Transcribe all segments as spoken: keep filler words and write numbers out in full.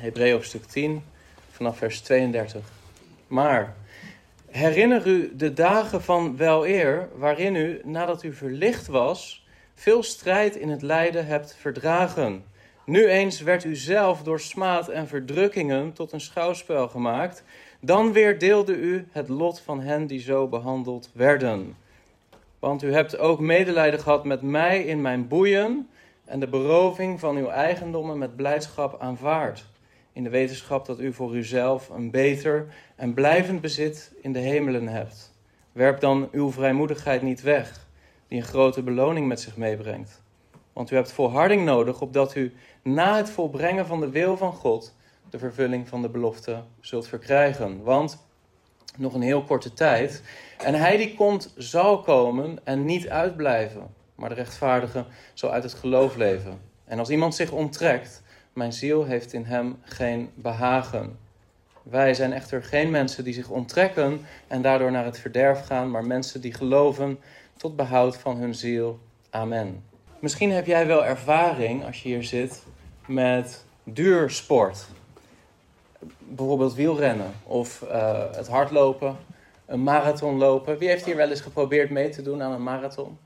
Hebreeën hoofdstuk tien, vanaf vers tweeëndertig. Maar herinner u de dagen van weleer, waarin u, nadat u verlicht was, veel strijd in het lijden hebt verdragen. Nu eens werd u zelf door smaad en verdrukkingen tot een schouwspel gemaakt. Dan weer deelde u het lot van hen die zo behandeld werden. Want u hebt ook medelijden gehad met mij in mijn boeien en de beroving van uw eigendommen met blijdschap aanvaard. In de wetenschap dat u voor uzelf een beter en blijvend bezit in de hemelen hebt. Werp dan uw vrijmoedigheid niet weg, die een grote beloning met zich meebrengt. Want u hebt volharding nodig, opdat u na het volbrengen van de wil van God de vervulling van de belofte zult verkrijgen. Want nog een heel korte tijd, en hij die komt zal komen en niet uitblijven, maar de rechtvaardige zal uit het geloof leven. En als iemand zich onttrekt, mijn ziel heeft in hem geen behagen. Wij zijn echter geen mensen die zich onttrekken en daardoor naar het verderf gaan, maar mensen die geloven tot behoud van hun ziel. Amen. Misschien heb jij wel ervaring, als je hier zit, met duursport. Bijvoorbeeld wielrennen of uh, het hardlopen, een marathon lopen. Wie heeft hier wel eens geprobeerd mee te doen aan een marathon?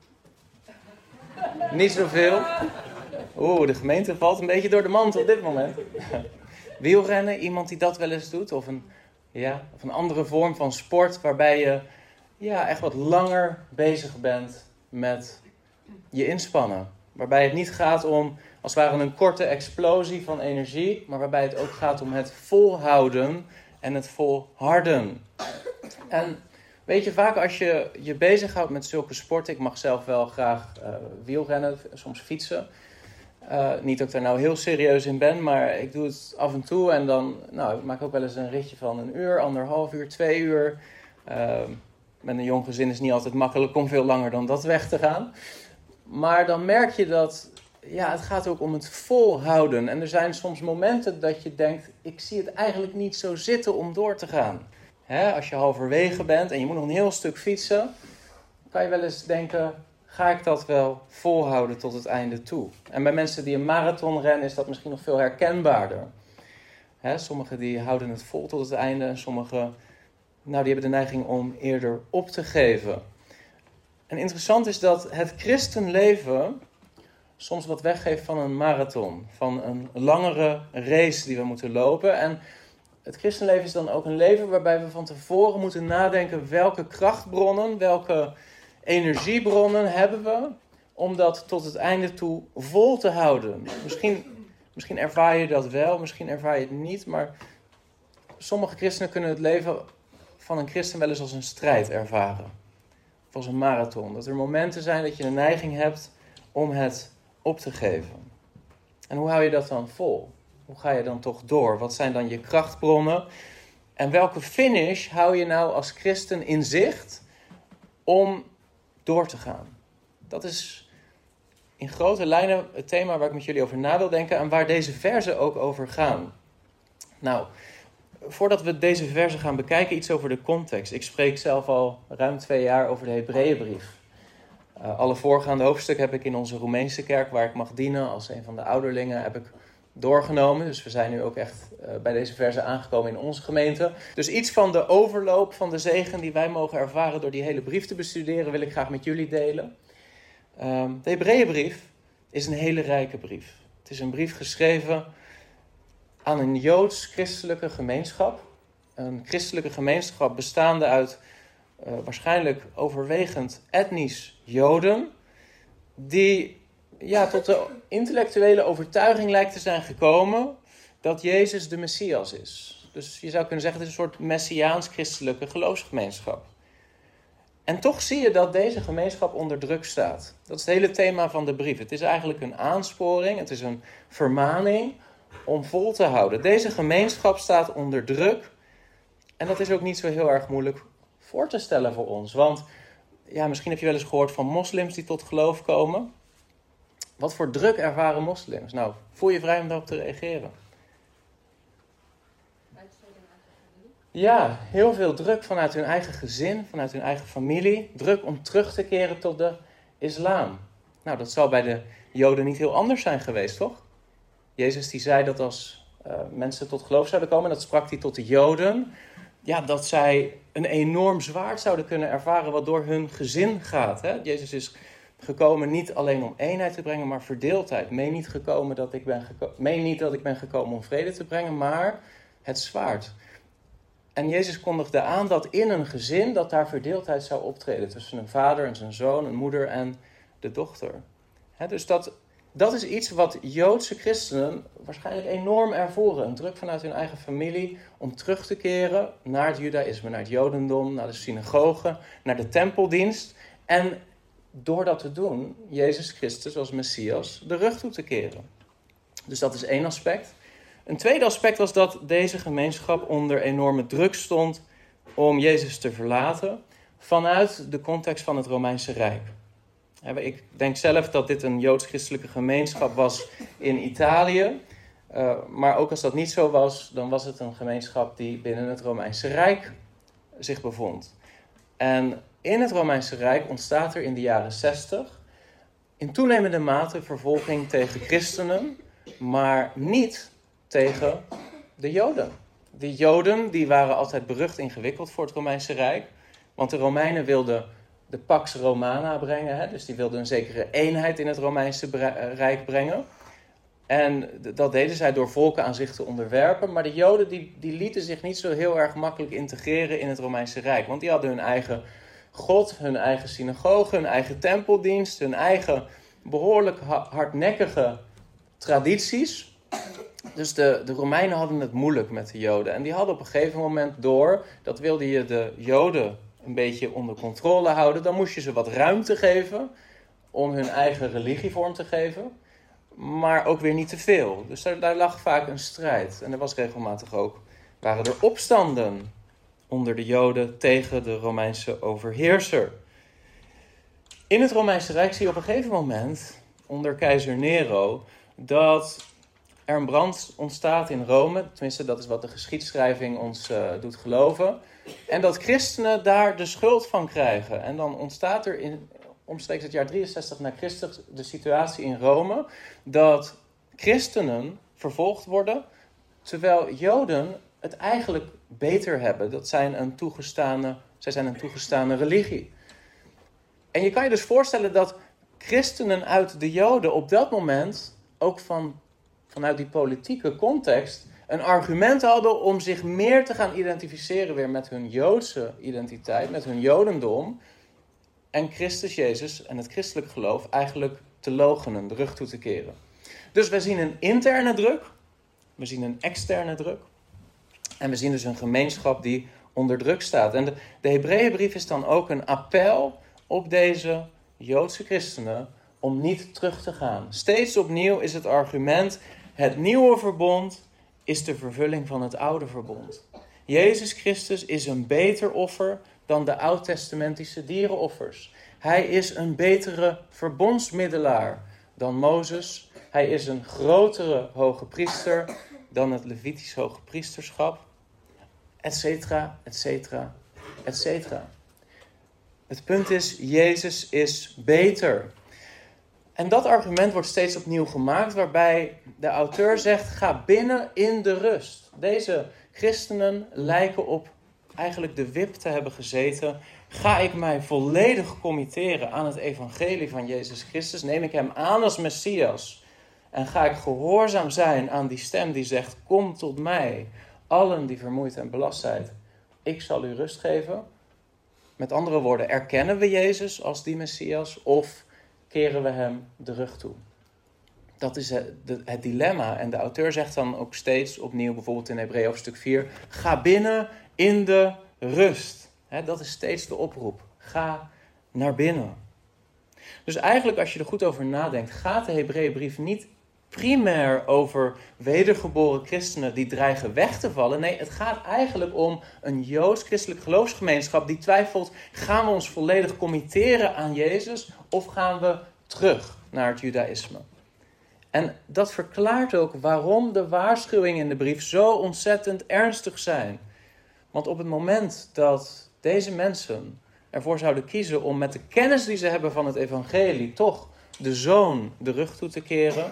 Niet zoveel. Oeh, de gemeente valt een beetje door de mand op dit moment. Wielrennen, iemand die dat wel eens doet. Of een, ja, of een andere vorm van sport waarbij je ja, echt wat langer bezig bent met je inspannen. Waarbij het niet gaat om, als het ware, een korte explosie van energie. Maar waarbij het ook gaat om het volhouden en het volharden. En weet je, vaak als je je bezighoudt met zulke sporten. Ik mag zelf wel graag uh, wielrennen, soms fietsen. Uh, niet dat ik daar nou heel serieus in ben, maar ik doe het af en toe. En dan, nou, ik maak ook wel eens een ritje van een uur, anderhalf uur, twee uur. Uh, met een jong gezin is het niet altijd makkelijk om veel langer dan dat weg te gaan. Maar dan merk je dat, ja, het gaat ook om het volhouden. En er zijn soms momenten dat je denkt, ik zie het eigenlijk niet zo zitten om door te gaan. Hè, als je halverwege bent en je moet nog een heel stuk fietsen, kan je wel eens denken, ga ik dat wel volhouden tot het einde toe? En bij mensen die een marathon rennen is dat misschien nog veel herkenbaarder. Hè, sommigen die houden het vol tot het einde en sommigen, nou, die hebben de neiging om eerder op te geven. En interessant is dat het christenleven soms wat weggeeft van een marathon. Van een langere race die we moeten lopen. En het christenleven is dan ook een leven waarbij we van tevoren moeten nadenken welke krachtbronnen, welke energiebronnen hebben we om dat tot het einde toe vol te houden. Misschien, misschien ervaar je dat wel, misschien ervaar je het niet. Maar sommige christenen kunnen het leven van een christen wel eens als een strijd ervaren. Of als een marathon. Dat er momenten zijn dat je de neiging hebt om het op te geven. En hoe hou je dat dan vol? Hoe ga je dan toch door? Wat zijn dan je krachtbronnen? En welke finish hou je nou als christen in zicht om door te gaan? Dat is in grote lijnen het thema waar ik met jullie over na wil denken en waar deze verzen ook over gaan. Nou, voordat we deze verzen gaan bekijken, iets over de context. Ik spreek zelf al ruim twee jaar over de Hebreeënbrief. Uh, alle voorgaande hoofdstukken heb ik in onze Roemeense kerk, waar ik mag dienen als een van de ouderlingen, heb ik doorgenomen. Dus we zijn nu ook echt uh, bij deze verzen aangekomen in onze gemeente. Dus iets van de overloop van de zegen die wij mogen ervaren door die hele brief te bestuderen, wil ik graag met jullie delen. Uh, de Hebreeënbrief is een hele rijke brief. Het is een brief geschreven aan een joods-christelijke gemeenschap. Een christelijke gemeenschap bestaande uit uh, waarschijnlijk overwegend etnisch Joden, die ja, tot de intellectuele overtuiging lijkt te zijn gekomen dat Jezus de Messias is. Dus je zou kunnen zeggen, het is een soort messiaans-christelijke geloofsgemeenschap. En toch zie je dat deze gemeenschap onder druk staat. Dat is het hele thema van de brief. Het is eigenlijk een aansporing, het is een vermaning om vol te houden. Deze gemeenschap staat onder druk. En dat is ook niet zo heel erg moeilijk voor te stellen voor ons. Want ja, misschien heb je wel eens gehoord van moslims die tot geloof komen. Wat voor druk ervaren moslims? Nou, voel je vrij om daarop te reageren. Ja, heel veel druk vanuit hun eigen gezin, vanuit hun eigen familie. Druk om terug te keren tot de islam. Nou, dat zal bij de Joden niet heel anders zijn geweest, toch? Jezus die zei dat als uh, mensen tot geloof zouden komen. Dat sprak hij tot de Joden. Ja, dat zij een enorm zwaard zouden kunnen ervaren wat door hun gezin gaat. Hè? Jezus is gekomen niet alleen om eenheid te brengen, maar verdeeldheid. Meen niet, gekomen dat ik ben geko- Meen niet dat ik ben gekomen om vrede te brengen, maar het zwaard. En Jezus kondigde aan dat in een gezin dat daar verdeeldheid zou optreden. Tussen een vader en zijn zoon, een moeder en de dochter. He, dus dat, dat is iets wat Joodse christenen waarschijnlijk enorm ervoeren. Een druk vanuit hun eigen familie om terug te keren naar het judaïsme, naar het jodendom, naar de synagoge, naar de tempeldienst. En door dat te doen, Jezus Christus als Messias de rug toe te keren. Dus dat is één aspect. Een tweede aspect was dat deze gemeenschap onder enorme druk stond om Jezus te verlaten vanuit de context van het Romeinse Rijk. Ik denk zelf dat dit een joods-christelijke gemeenschap was in Italië. Uh, maar ook als dat niet zo was, dan was het een gemeenschap die binnen het Romeinse Rijk zich bevond. En in het Romeinse Rijk ontstaat er in de jaren zestig in toenemende mate vervolging tegen christenen, maar niet tegen de Joden. De Joden die waren altijd berucht ingewikkeld voor het Romeinse Rijk, want de Romeinen wilden de Pax Romana brengen, hè? Dus die wilden een zekere eenheid in het Romeinse Rijk brengen. En dat deden zij door volken aan zich te onderwerpen. Maar de Joden die, die lieten zich niet zo heel erg makkelijk integreren in het Romeinse Rijk. Want die hadden hun eigen God, hun eigen synagoge, hun eigen tempeldienst, hun eigen behoorlijk hardnekkige tradities. Dus de, de Romeinen hadden het moeilijk met de Joden. En die hadden op een gegeven moment door, dat wilde je de Joden een beetje onder controle houden. Dan moest je ze wat ruimte geven om hun eigen religie vorm te geven. Maar ook weer niet te veel. Dus daar, daar lag vaak een strijd. En er was regelmatig ook, waren er opstanden onder de Joden tegen de Romeinse overheerser. In het Romeinse Rijk zie je op een gegeven moment, onder keizer Nero, dat er een brand ontstaat in Rome. Tenminste, dat is wat de geschiedschrijving ons uh, doet geloven. En dat christenen daar de schuld van krijgen. En dan ontstaat er in omstreeks het jaar drieënzestig na Christus de situatie in Rome dat christenen vervolgd worden, terwijl Joden het eigenlijk beter hebben. Dat zijn een toegestane, zij zijn een toegestane religie. En je kan je dus voorstellen dat christenen uit de Joden op dat moment, ook van, vanuit die politieke context, een argument hadden om zich meer te gaan identificeren weer met hun Joodse identiteit, met hun Jodendom, en Christus Jezus en het christelijk geloof eigenlijk te loochenen, de rug toe te keren. Dus we zien een interne druk, we zien een externe druk. En we zien dus een gemeenschap die onder druk staat. En de, de Hebreeënbrief is dan ook een appel op deze Joodse christenen om niet terug te gaan. Steeds opnieuw is het argument, het nieuwe verbond is de vervulling van het oude verbond. Jezus Christus is een beter offer dan de oud-testamentische dierenoffers. Hij is een betere verbondsmiddelaar dan Mozes. Hij is een grotere hoge priester dan het Levitisch hoge priesterschap. Etcetera, etcetera, etcetera. Het punt is, Jezus is beter. En dat argument wordt steeds opnieuw gemaakt, waarbij de auteur zegt, ga binnen in de rust. Deze christenen lijken op eigenlijk de wip te hebben gezeten. Ga ik mij volledig committeren aan het evangelie van Jezus Christus? Neem ik hem aan als Messias? En ga ik gehoorzaam zijn aan die stem die zegt, kom tot mij, allen die vermoeid en belast zijn. Ik zal u rust geven. Met andere woorden, erkennen we Jezus als die Messias of keren we hem de rug toe? Dat is het, het dilemma. En de auteur zegt dan ook steeds opnieuw, bijvoorbeeld in Hebreeën hoofdstuk vier, ga binnen in de rust. He, dat is steeds de oproep. Ga naar binnen. Dus eigenlijk, als je er goed over nadenkt, gaat de Hebreeënbrief niet primair over wedergeboren christenen die dreigen weg te vallen. Nee, het gaat eigenlijk om een joods-christelijk geloofsgemeenschap die twijfelt, gaan we ons volledig committeren aan Jezus of gaan we terug naar het judaïsme? En dat verklaart ook waarom de waarschuwingen in de brief zo ontzettend ernstig zijn. Want op het moment dat deze mensen ervoor zouden kiezen om met de kennis die ze hebben van het evangelie toch de zoon de rug toe te keren,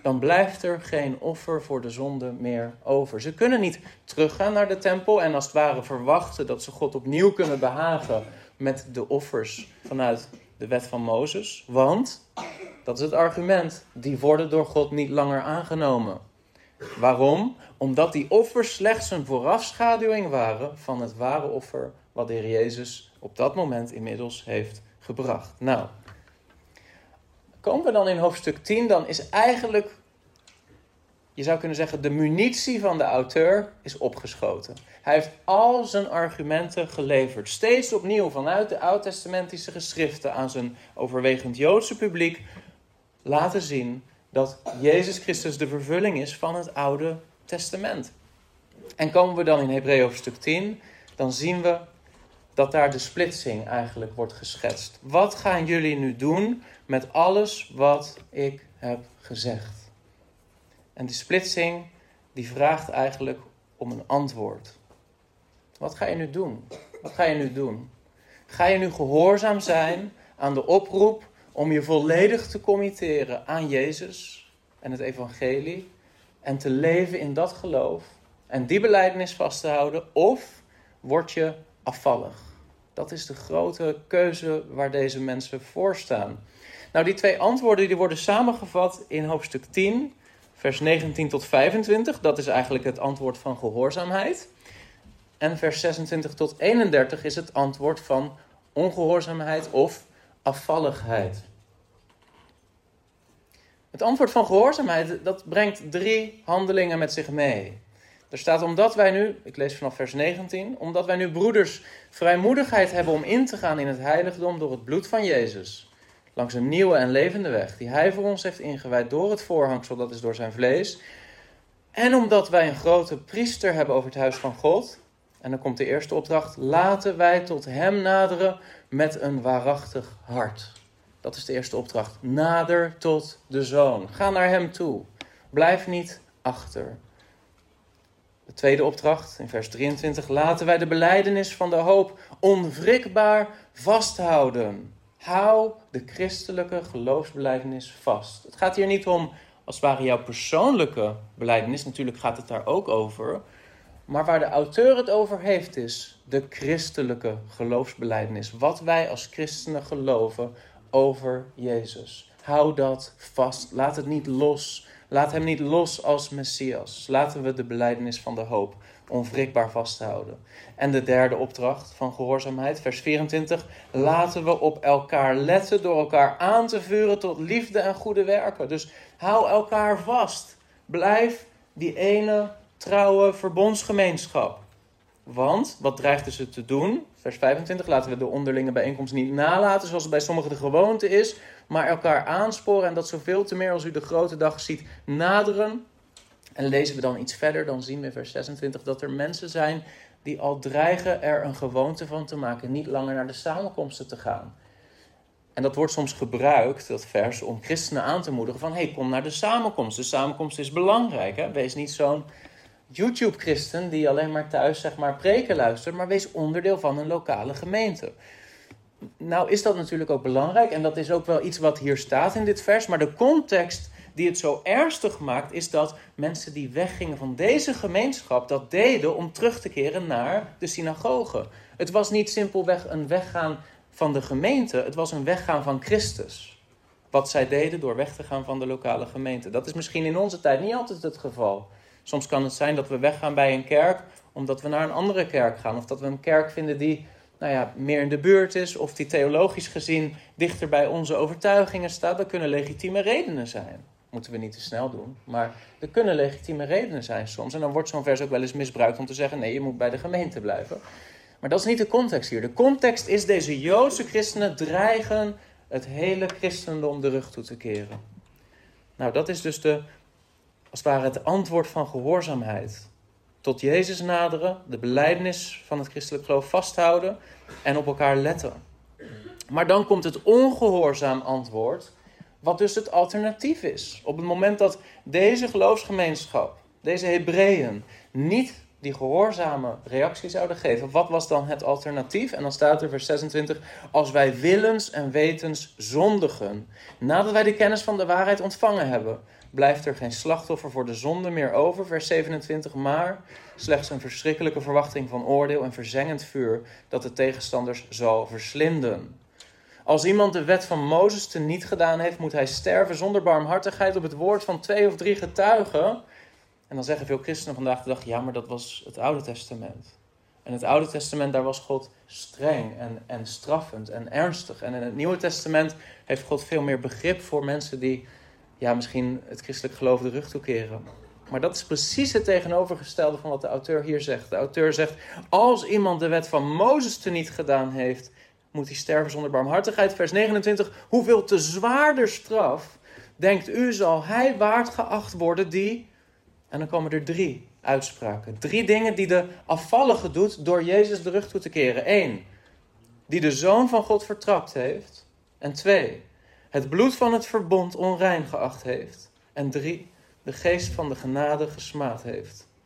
dan blijft er geen offer voor de zonde meer over. Ze kunnen niet teruggaan naar de tempel en als het ware verwachten dat ze God opnieuw kunnen behagen met de offers vanuit de wet van Mozes. Want, dat is het argument, die worden door God niet langer aangenomen. Waarom? Omdat die offers slechts een voorafschaduwing waren van het ware offer wat de Heer Jezus op dat moment inmiddels heeft gebracht. Nou, komen we dan in hoofdstuk tien, dan is eigenlijk, je zou kunnen zeggen, de munitie van de auteur is opgeschoten. Hij heeft al zijn argumenten geleverd. Steeds opnieuw vanuit de oud-testamentische geschriften aan zijn overwegend Joodse publiek laten zien dat Jezus Christus de vervulling is van het Oude Testament. En komen we dan in Hebreeën hoofdstuk tien, dan zien we dat daar de splitsing eigenlijk wordt geschetst. Wat gaan jullie nu doen met alles wat ik heb gezegd? En die splitsing, die vraagt eigenlijk om een antwoord. Wat ga je nu doen? Wat ga je nu doen? Ga je nu gehoorzaam zijn aan de oproep om je volledig te committeren aan Jezus en het evangelie en te leven in dat geloof en die belijdenis vast te houden, of word je afvallig? Dat is de grote keuze waar deze mensen voor staan. Nou, die twee antwoorden die worden samengevat in hoofdstuk tien, vers negentien tot vijfentwintig. Dat is eigenlijk het antwoord van gehoorzaamheid. En vers zesentwintig tot eenendertig is het antwoord van ongehoorzaamheid of afvalligheid. Het antwoord van gehoorzaamheid, dat brengt drie handelingen met zich mee. Er staat, omdat wij nu, ik lees vanaf vers negentien, omdat wij nu broeders vrijmoedigheid hebben om in te gaan in het heiligdom door het bloed van Jezus, langs een nieuwe en levende weg, die hij voor ons heeft ingewijd door het voorhangsel, dat is door zijn vlees. En omdat wij een grote priester hebben over het huis van God, en dan komt de eerste opdracht, laten wij tot hem naderen met een waarachtig hart. Dat is de eerste opdracht. Nader tot de Zoon. Ga naar hem toe. Blijf niet achter. De tweede opdracht, in vers drieëntwintig, laten wij de belijdenis van de hoop onwrikbaar vasthouden. Hou de christelijke geloofsbelijdenis vast. Het gaat hier niet om, als het ware, jouw persoonlijke belijdenis. Natuurlijk gaat het daar ook over. Maar waar de auteur het over heeft is de christelijke geloofsbelijdenis. Wat wij als christenen geloven over Jezus. Hou dat vast. Laat het niet los. Laat hem niet los als Messias. Laten we de belijdenis van de hoop onwrikbaar vasthouden. En de derde opdracht van gehoorzaamheid, vers vierentwintig. Laten we op elkaar letten door elkaar aan te vuren tot liefde en goede werken. Dus hou elkaar vast. Blijf die ene trouwe verbondsgemeenschap. Want, wat dreigden ze te doen? Vers vijfentwintig, laten we de onderlinge bijeenkomst niet nalaten, zoals het bij sommigen de gewoonte is, maar elkaar aansporen en dat zoveel te meer als u de grote dag ziet naderen. En lezen we dan iets verder, dan zien we in vers zesentwintig dat er mensen zijn die al dreigen er een gewoonte van te maken, niet langer naar de samenkomsten te gaan. En dat wordt soms gebruikt, dat vers, om christenen aan te moedigen van, hey, kom naar de samenkomst. De samenkomst is belangrijk, hè? Wees niet zo'n YouTube-christen die alleen maar thuis, zeg maar, preken luistert, maar wees onderdeel van een lokale gemeente. Nou is dat natuurlijk ook belangrijk en dat is ook wel iets wat hier staat in dit vers, maar de context die het zo ernstig maakt is dat mensen die weggingen van deze gemeenschap dat deden om terug te keren naar de synagoge. Het was niet simpelweg een weggaan van de gemeente, het was een weggaan van Christus. Wat zij deden door weg te gaan van de lokale gemeente. Dat is misschien in onze tijd niet altijd het geval. Soms kan het zijn dat we weggaan bij een kerk omdat we naar een andere kerk gaan. Of dat we een kerk vinden die nou ja, meer in de buurt is. Of die theologisch gezien dichter bij onze overtuigingen staat. Dat kunnen legitieme redenen zijn. Moeten we niet te snel doen. Maar er kunnen legitieme redenen zijn soms. En dan wordt zo'n vers ook wel eens misbruikt om te zeggen, nee, je moet bij de gemeente blijven. Maar dat is niet de context hier. De context is deze Joodse christenen dreigen het hele christendom de rug toe te keren. Nou, dat is dus de, als het ware het antwoord van gehoorzaamheid. Tot Jezus naderen, de belijdenis van het christelijk geloof vasthouden en op elkaar letten. Maar dan komt het ongehoorzaam antwoord, wat dus het alternatief is. Op het moment dat deze geloofsgemeenschap, deze Hebreeën, niet die gehoorzame reactie zouden geven, wat was dan het alternatief? En dan staat er vers zesentwintig, als wij willens en wetens zondigen, nadat wij de kennis van de waarheid ontvangen hebben, blijft er geen slachtoffer voor de zonde meer over, vers zevenentwintig, maar slechts een verschrikkelijke verwachting van oordeel en verzengend vuur dat de tegenstanders zal verslinden. Als iemand de wet van Mozes teniet gedaan heeft, moet hij sterven zonder barmhartigheid op het woord van twee of drie getuigen. En dan zeggen veel christenen vandaag de dag, ja, maar dat was het Oude Testament. En het Oude Testament, daar was God streng en, en straffend en ernstig. En in het Nieuwe Testament heeft God veel meer begrip voor mensen die ja, misschien het christelijk geloof de rug toekeren. Maar dat is precies het tegenovergestelde van wat de auteur hier zegt. De auteur zegt, als iemand de wet van Mozes teniet gedaan heeft, moet hij sterven zonder barmhartigheid. Vers negenentwintig, hoeveel te zwaarder straf, denkt u, zal hij waard geacht worden die... En dan komen er drie uitspraken. Drie dingen die de afvallige doet door Jezus de rug toe te keren. Eén, die de Zoon van God vertrapt heeft. En twee, het bloed van het verbond onrein geacht heeft. En drie, de geest van de genade gesmaad heeft. Dan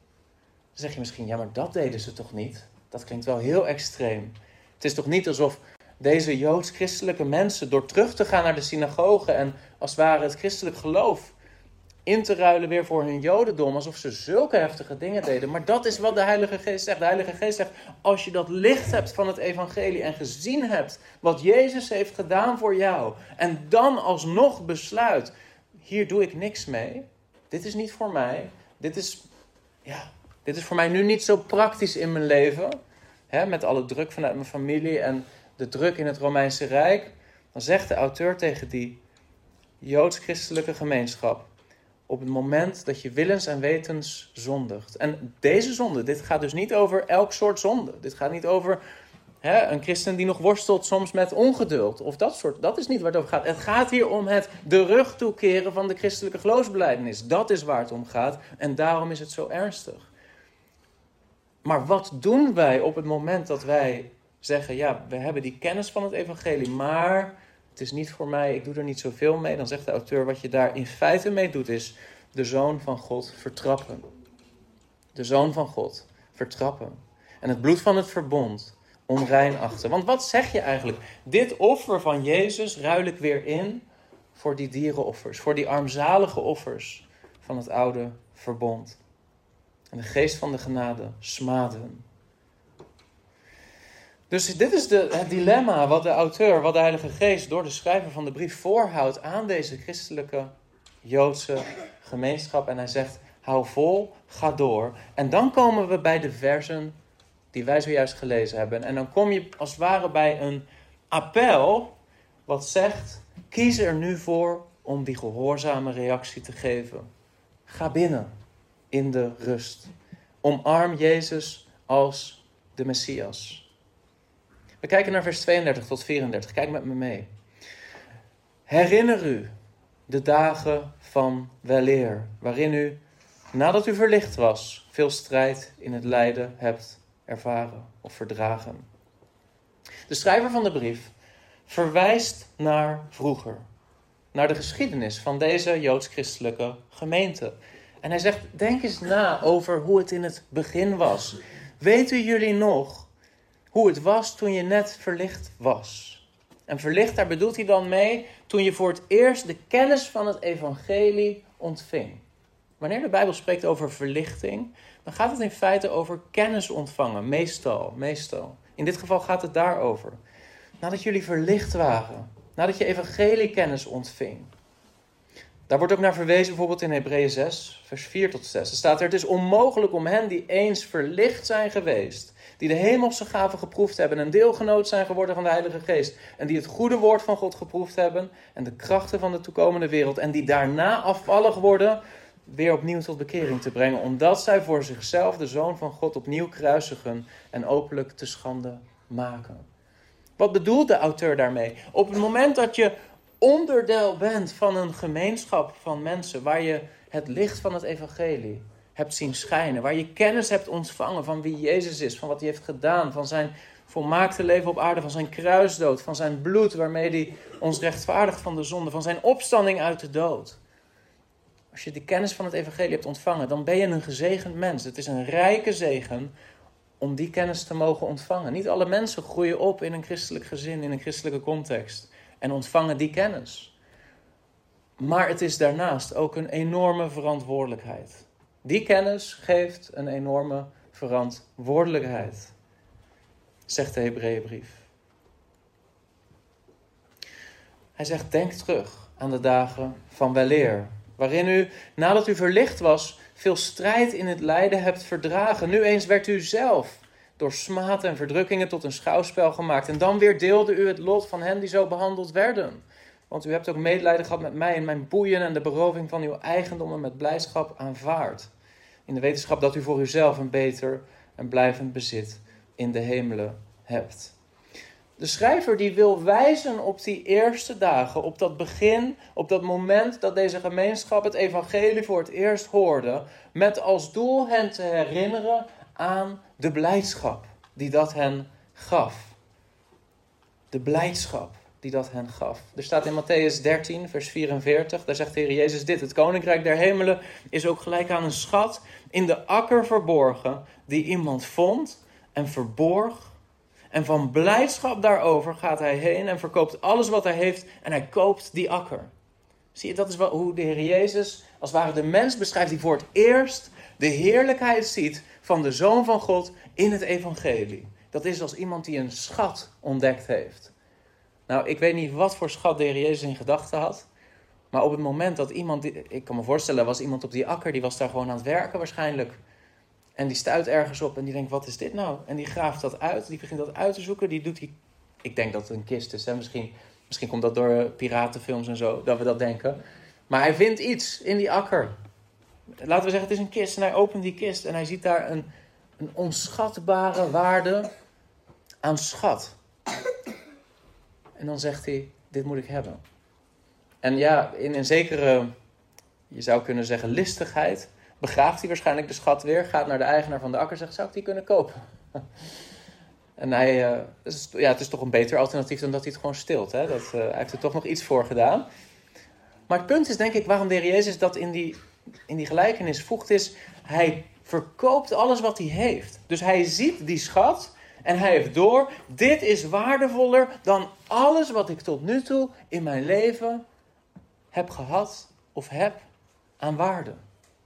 zeg je misschien, ja, maar dat deden ze toch niet? Dat klinkt wel heel extreem. Het is toch niet alsof deze joods-christelijke mensen door terug te gaan naar de synagoge en als het ware het christelijk geloof in te ruilen weer voor hun jodendom, alsof ze zulke heftige dingen deden. Maar dat is wat de Heilige Geest zegt. De Heilige Geest zegt, als je dat licht hebt van het evangelie en gezien hebt wat Jezus heeft gedaan voor jou, en dan alsnog besluit, hier doe ik niks mee, dit is niet voor mij, dit is, ja, dit is voor mij nu niet zo praktisch in mijn leven, hè, met alle druk vanuit mijn familie en de druk in het Romeinse Rijk, dan zegt de auteur tegen die joods-christelijke gemeenschap, op het moment dat je willens en wetens zondigt. En deze zonde, dit gaat dus niet over elk soort zonde. Dit gaat niet over hè, een christen die nog worstelt soms met ongeduld. Of dat soort, dat is niet waar het over gaat. Het gaat hier om het de rug toekeren van de christelijke geloofsbelijdenis. Dat is waar het om gaat. En daarom is het zo ernstig. Maar wat doen wij op het moment dat wij zeggen, ja, we hebben die kennis van het evangelie, maar het is niet voor mij, ik doe er niet zoveel mee. Dan zegt de auteur, wat je daar in feite mee doet, is de Zoon van God vertrappen. De Zoon van God vertrappen. En het bloed van het verbond onrein achten. Want wat zeg je eigenlijk? Dit offer van Jezus ruil ik weer in voor die dierenoffers. Voor die armzalige offers van het oude verbond. En de geest van de genade smaden. Dus dit is de, het dilemma wat de auteur, wat de Heilige Geest door de schrijver van de brief voorhoudt aan deze christelijke Joodse gemeenschap. En hij zegt, hou vol, ga door. En dan komen we bij de versen die wij zojuist gelezen hebben. En dan kom je als het ware bij een appel wat zegt, kies er nu voor om die gehoorzame reactie te geven. Ga binnen in de rust. Omarm Jezus als de Messias. We kijken naar vers tweeëndertig tot vierendertig. Kijk met me mee. Herinner u de dagen van weleer, waarin u, nadat u verlicht was, veel strijd in het lijden hebt ervaren of verdragen. De schrijver van de brief verwijst naar vroeger, naar de geschiedenis van deze joods-christelijke gemeente. En hij zegt, denk eens na over hoe het in het begin was. Weten jullie nog hoe het was toen je net verlicht was? En verlicht, daar bedoelt hij dan mee toen je voor het eerst de kennis van het evangelie ontving. Wanneer de Bijbel spreekt over verlichting, dan gaat het in feite over kennis ontvangen. Meestal, meestal. In dit geval gaat het daarover. Nadat jullie verlicht waren, nadat je evangeliekennis ontving. Daar wordt ook naar verwezen bijvoorbeeld in Hebreeën zes, vers vier tot zes. Er staat er, het is onmogelijk om hen die eens verlicht zijn geweest, die de hemelse gaven geproefd hebben en deelgenoot zijn geworden van de Heilige Geest, en die het goede woord van God geproefd hebben en de krachten van de toekomende wereld, en die daarna afvallig worden, weer opnieuw tot bekering te brengen, omdat zij voor zichzelf de Zoon van God opnieuw kruisigen en openlijk te schande maken. Wat bedoelt de auteur daarmee? Op het moment dat je onderdeel bent van een gemeenschap van mensen waar je het licht van het evangelie hebt zien schijnen, waar je kennis hebt ontvangen van wie Jezus is, van wat hij heeft gedaan, van zijn volmaakte leven op aarde, van zijn kruisdood, van zijn bloed waarmee hij ons rechtvaardigt van de zonde, van zijn opstanding uit de dood. Als je die kennis van het evangelie hebt ontvangen, dan ben je een gezegend mens. Het is een rijke zegen om die kennis te mogen ontvangen. Niet alle mensen groeien op in een christelijk gezin, in een christelijke context en ontvangen die kennis. Maar het is daarnaast ook een enorme verantwoordelijkheid. Die kennis geeft een enorme verantwoordelijkheid, zegt de Hebreeënbrief. Hij zegt, denk terug aan de dagen van weleer, waarin u, nadat u verlicht was, veel strijd in het lijden hebt verdragen. Nu eens werd u zelf door smaad en verdrukkingen tot een schouwspel gemaakt. En dan weer deelde u het lot van hen die zo behandeld werden. Want u hebt ook medelijden gehad met mij en mijn boeien en de beroving van uw eigendommen met blijdschap aanvaard. In de wetenschap dat u voor uzelf een beter en blijvend bezit in de hemelen hebt. De schrijver die wil wijzen op die eerste dagen, op dat begin, op dat moment dat deze gemeenschap het evangelie voor het eerst hoorde, met als doel hen te herinneren aan de blijdschap die dat hen gaf. De blijdschap die dat hen gaf. Er staat in Mattheüs dertien, vers vierenveertig, daar zegt de Heer Jezus dit: het koninkrijk der hemelen is ook gelijk aan een schat in de akker verborgen, die iemand vond en verborg. En van blijdschap daarover gaat hij heen en verkoopt alles wat hij heeft en hij koopt die akker. Zie je, dat is wat, hoe de Heer Jezus als het ware de mens beschrijft die voor het eerst de heerlijkheid ziet van de Zoon van God in het evangelie. Dat is als iemand die een schat ontdekt heeft. Nou, ik weet niet wat voor schat de Heer Jezus in gedachten had. Maar op het moment dat iemand, ik kan me voorstellen, er was iemand op die akker, die was daar gewoon aan het werken waarschijnlijk. En die stuit ergens op en die denkt, wat is dit nou? En die graaft dat uit, die begint dat uit te zoeken. Die doet die, ik denk dat het een kist is, hè? Misschien, misschien komt dat door piratenfilms en zo, dat we dat denken. Maar hij vindt iets in die akker. Laten we zeggen, het is een kist en hij opent die kist en hij ziet daar een, een onschatbare waarde aan schat. En dan zegt hij, dit moet ik hebben. En ja, in een zekere, je zou kunnen zeggen, listigheid, begraaft hij waarschijnlijk de schat weer, gaat naar de eigenaar van de akker en zegt, zou ik die kunnen kopen? En hij, uh, is, ja, het is toch een beter alternatief dan dat hij het gewoon stilt. Hè? Dat, uh, hij heeft er toch nog iets voor gedaan. Maar het punt is denk ik waarom de Heer Jezus dat in die, in die gelijkenis voegt is, hij verkoopt alles wat hij heeft. Dus hij ziet die schat en hij heeft door, dit is waardevoller dan alles wat ik tot nu toe in mijn leven heb gehad of heb aan waarde.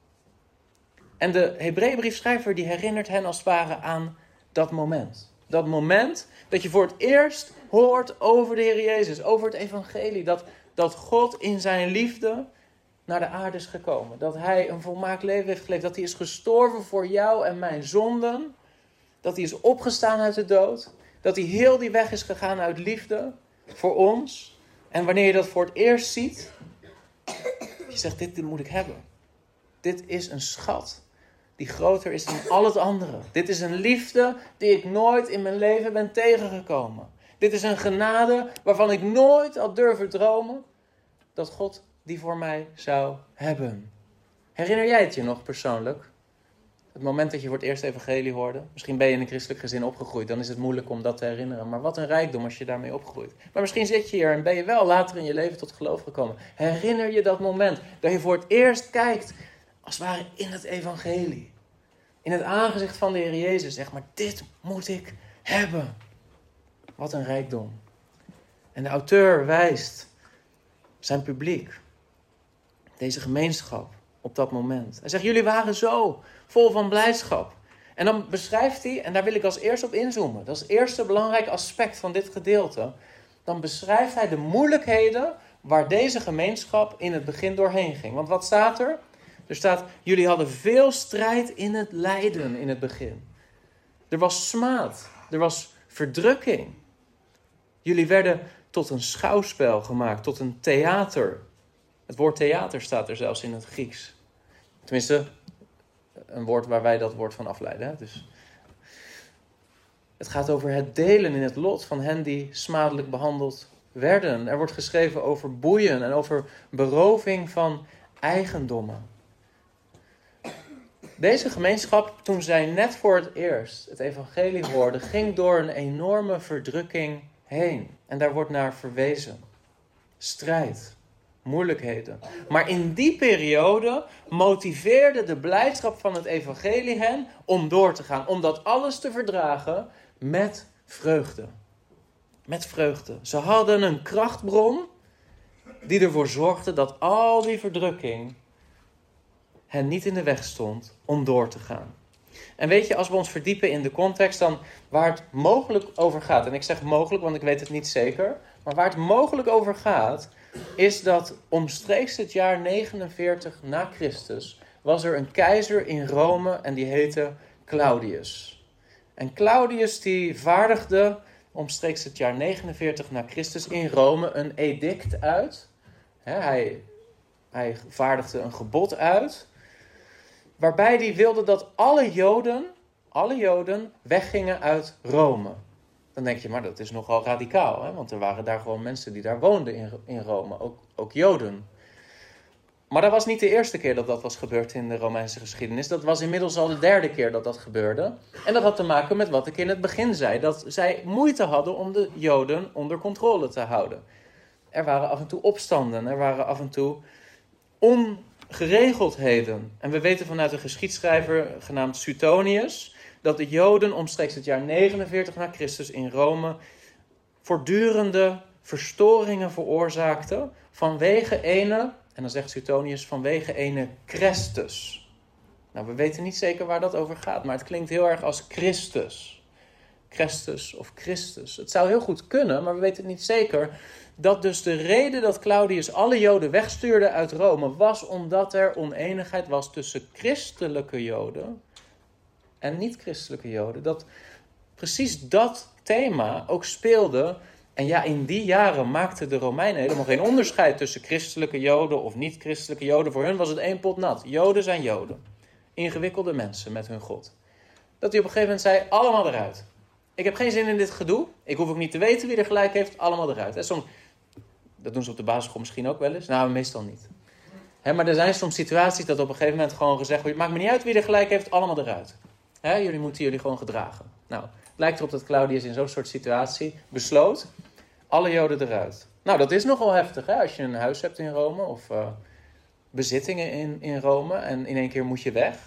En de Hebreeënbriefschrijver die herinnert hen als het ware aan dat moment. Dat moment dat je voor het eerst hoort over de Heer Jezus, over het evangelie. Dat, dat God in zijn liefde naar de aarde is gekomen. Dat hij een volmaakt leven heeft geleefd. Dat hij is gestorven voor jou en mijn zonden. Dat hij is opgestaan uit de dood. Dat hij heel die weg is gegaan uit liefde voor ons. En wanneer je dat voor het eerst ziet, je zegt, dit, dit moet ik hebben. Dit is een schat die groter is dan al het andere. Dit is een liefde die ik nooit in mijn leven ben tegengekomen. Dit is een genade waarvan ik nooit had durven dromen dat God die voor mij zou hebben. Herinner jij het je nog persoonlijk? Het moment dat je voor het eerst evangelie hoorde. Misschien ben je in een christelijk gezin opgegroeid. Dan is het moeilijk om dat te herinneren. Maar wat een rijkdom als je daarmee opgroeit. Maar misschien zit je hier en ben je wel later in je leven tot geloof gekomen. Herinner je dat moment dat je voor het eerst kijkt als het ware in het evangelie. In het aangezicht van de Heer Jezus. Zeg maar, dit moet ik hebben. Wat een rijkdom. En de auteur wijst zijn publiek, deze gemeenschap, op dat moment. Hij zegt, jullie waren zo vol van blijdschap. En dan beschrijft hij, en daar wil ik als eerste op inzoomen. Dat is het eerste belangrijke aspect van dit gedeelte. Dan beschrijft hij de moeilijkheden waar deze gemeenschap in het begin doorheen ging. Want wat staat er? Er staat, jullie hadden veel strijd in het lijden in het begin. Er was smaad. Er was verdrukking. Jullie werden tot een schouwspel gemaakt, tot een theater. Het woord theater staat er zelfs in het Grieks. Tenminste, een woord waar wij dat woord van afleiden. Hè? Dus het gaat over het delen in het lot van hen die smadelijk behandeld werden. Er wordt geschreven over boeien en over beroving van eigendommen. Deze gemeenschap, toen zij net voor het eerst het evangelie hoorde, ging door een enorme verdrukking heen. En daar wordt naar verwezen. Strijd. Moeilijkheden. Maar in die periode motiveerde de blijdschap van het evangelie hen om door te gaan. Om dat alles te verdragen met vreugde. Met vreugde. Ze hadden een krachtbron die ervoor zorgde dat al die verdrukking hen niet in de weg stond om door te gaan. En weet je, als we ons verdiepen in de context, dan waar het mogelijk over gaat, en ik zeg mogelijk, want ik weet het niet zeker, maar waar het mogelijk over gaat, is dat omstreeks het jaar negenenveertig na Christus was er een keizer in Rome en die heette Claudius. En Claudius die vaardigde omstreeks het jaar negenenveertig na Christus in Rome een edict uit. He, hij, hij vaardigde een gebod uit, waarbij hij wilde dat alle Joden, alle Joden weggingen uit Rome. Dan denk je, maar dat is nogal radicaal, hè? Want er waren daar gewoon mensen die daar woonden in, in Rome, ook, ook Joden. Maar dat was niet de eerste keer dat dat was gebeurd in de Romeinse geschiedenis. Dat was inmiddels al de derde keer dat dat gebeurde. En dat had te maken met wat ik in het begin zei. Dat zij moeite hadden om de Joden onder controle te houden. Er waren af en toe opstanden. Er waren af en toe ongeregeldheden. En we weten vanuit een geschiedschrijver genaamd Suetonius dat de Joden omstreeks het jaar negenenveertig na Christus in Rome voortdurende verstoringen veroorzaakten vanwege ene... En dan zegt Suetonius vanwege ene Christus. Nou, we weten niet zeker waar dat over gaat, maar het klinkt heel erg als Christus. Christus of Christus. Het zou heel goed kunnen, maar we weten het niet zeker. Dat dus de reden dat Claudius alle Joden wegstuurde uit Rome was omdat er oneenigheid was tussen christelijke Joden en niet-christelijke Joden. Dat precies dat thema ook speelde. En ja, in die jaren maakten de Romeinen helemaal geen onderscheid tussen christelijke Joden of niet-christelijke Joden. Voor hun was het één pot nat. Joden zijn Joden. Ingewikkelde mensen met hun God. Dat hij op een gegeven moment zei, allemaal eruit. Ik heb geen zin in dit gedoe. Ik hoef ook niet te weten wie er gelijk heeft. Allemaal eruit. En soms, dat doen ze op de basisschool misschien ook wel eens. Nou, meestal niet. He, maar er zijn soms situaties dat op een gegeven moment gewoon gezegd wordt, maakt me niet uit wie er gelijk heeft, allemaal eruit. He, jullie moeten jullie gewoon gedragen. Nou, het lijkt erop dat Claudius in zo'n soort situatie besloot, alle Joden eruit. Nou, dat is nogal heftig, hè? Als je een huis hebt in Rome of uh, bezittingen in, in Rome en in één keer moet je weg.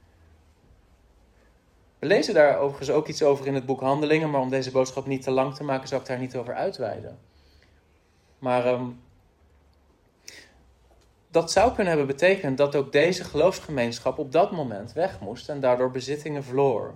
We lezen daar overigens ook iets over in het boek Handelingen, maar om deze boodschap niet te lang te maken, zal ik daar niet over uitweiden. Maar um, dat zou kunnen hebben betekend dat ook deze geloofsgemeenschap op dat moment weg moest en daardoor bezittingen verloor.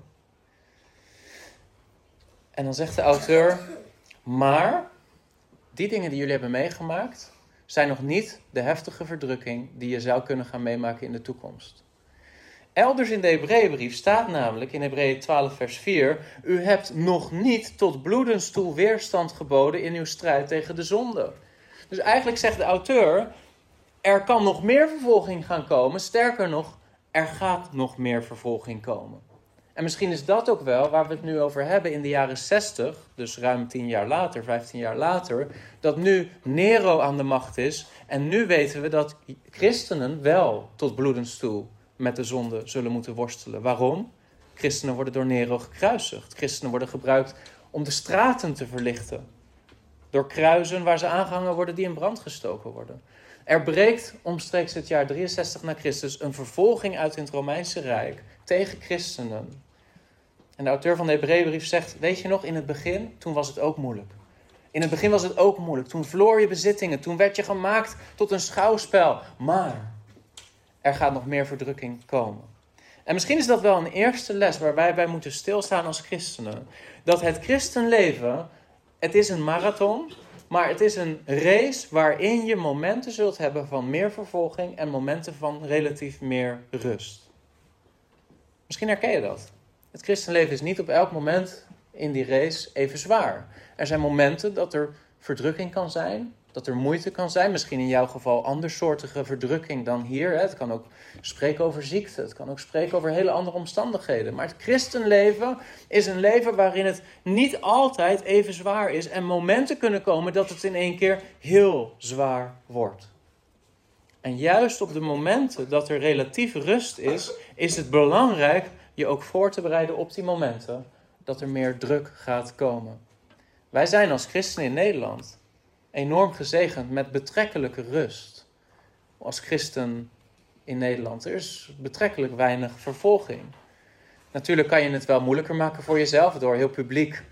En dan zegt de auteur, maar die dingen die jullie hebben meegemaakt zijn nog niet de heftige verdrukking die je zou kunnen gaan meemaken in de toekomst. Elders in de Hebreeënbrief staat namelijk in Hebreeën twaalf vers vier, u hebt nog niet tot bloedens toe weerstand geboden in uw strijd tegen de zonde. Dus eigenlijk zegt de auteur, er kan nog meer vervolging gaan komen. Sterker nog, er gaat nog meer vervolging komen. En misschien is dat ook wel waar we het nu over hebben in de jaren zestig, dus ruim tien jaar later, vijftien jaar later, dat nu Nero aan de macht is. En nu weten we dat christenen wel tot bloedens toe met de zonde zullen moeten worstelen. Waarom? Christenen worden door Nero gekruisigd. Christenen worden gebruikt om de straten te verlichten. Door kruisen waar ze aangehangen worden die in brand gestoken worden. Er breekt omstreeks het jaar drieënzestig na Christus een vervolging uit in het Romeinse Rijk tegen christenen. En de auteur van de Hebreeënbrief zegt, weet je nog, in het begin, toen was het ook moeilijk. In het begin was het ook moeilijk. Toen verloor je bezittingen. Toen werd je gemaakt tot een schouwspel. Maar er gaat nog meer verdrukking komen. En misschien is dat wel een eerste les waar wij bij moeten stilstaan als christenen. Dat het christenleven, het is een marathon, maar het is een race waarin je momenten zult hebben van meer vervolging en momenten van relatief meer rust. Misschien herken je dat. Het christenleven is niet op elk moment in die race even zwaar. Er zijn momenten dat er verdrukking kan zijn, dat er moeite kan zijn. Misschien in jouw geval andersoortige verdrukking dan hier. Het kan ook spreken over ziekte. Het kan ook spreken over hele andere omstandigheden. Maar het christenleven is een leven waarin het niet altijd even zwaar is. En momenten kunnen komen dat het in één keer heel zwaar wordt. En juist op de momenten dat er relatief rust is, is het belangrijk je ook voor te bereiden op die momenten dat er meer druk gaat komen. Wij zijn als christenen in Nederland enorm gezegend met betrekkelijke rust. Als christen in Nederland, er is betrekkelijk weinig vervolging. Natuurlijk kan je het wel moeilijker maken voor jezelf door heel publiek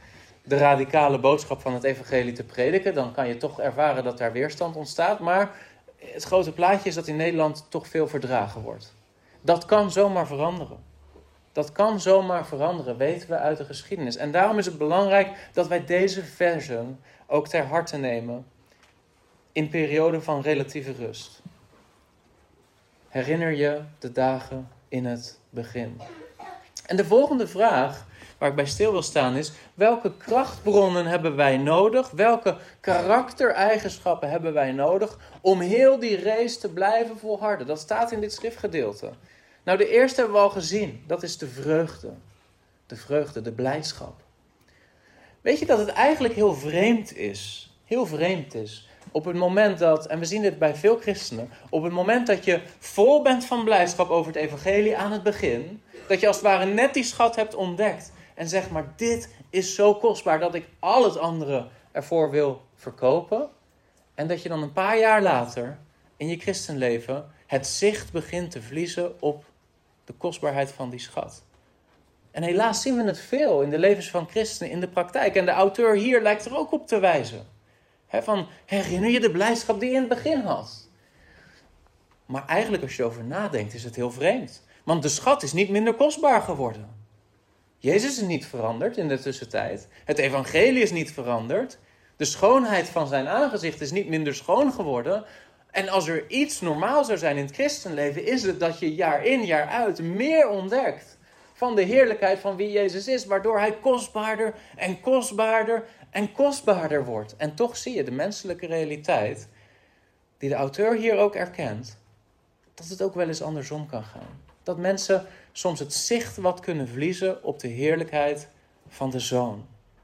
de radicale boodschap van het evangelie te prediken. Dan kan je toch ervaren dat daar weerstand ontstaat. Maar het grote plaatje is dat in Nederland toch veel verdragen wordt. Dat kan zomaar veranderen. Dat kan zomaar veranderen, weten we uit de geschiedenis. En daarom is het belangrijk dat wij deze versen ook ter harte nemen in perioden van relatieve rust. Herinner je de dagen in het begin. En de volgende vraag waar ik bij stil wil staan is: welke krachtbronnen hebben wij nodig? Welke karaktereigenschappen hebben wij nodig om heel die race te blijven volharden? Dat staat in dit schriftgedeelte. Nou, de eerste hebben we al gezien. Dat is de vreugde. De vreugde, de blijdschap. Weet je dat het eigenlijk heel vreemd is? Heel vreemd is. Op het moment dat, en we zien dit bij veel christenen, op het moment dat je vol bent van blijdschap over het evangelie aan het begin, dat je als het ware net die schat hebt ontdekt en zegt, maar dit is zo kostbaar dat ik al het andere ervoor wil verkopen. En dat je dan een paar jaar later in je christenleven het zicht begint te verliezen op de kostbaarheid van die schat. En helaas zien we het veel in de levens van christenen in de praktijk. En de auteur hier lijkt er ook op te wijzen. He, van, herinner je de blijdschap die je in het begin had? Maar eigenlijk als je erover nadenkt is het heel vreemd. Want de schat is niet minder kostbaar geworden. Jezus is niet veranderd in de tussentijd. Het evangelie is niet veranderd. De schoonheid van zijn aangezicht is niet minder schoon geworden. En als er iets normaal zou zijn in het christenleven, is het dat je jaar in jaar uit meer ontdekt van de heerlijkheid van wie Jezus is, waardoor hij kostbaarder en kostbaarder en kostbaarder wordt. En toch zie je de menselijke realiteit, die de auteur hier ook erkent, dat het ook wel eens andersom kan gaan. Dat mensen soms het zicht wat kunnen verliezen op de heerlijkheid van de Zoon.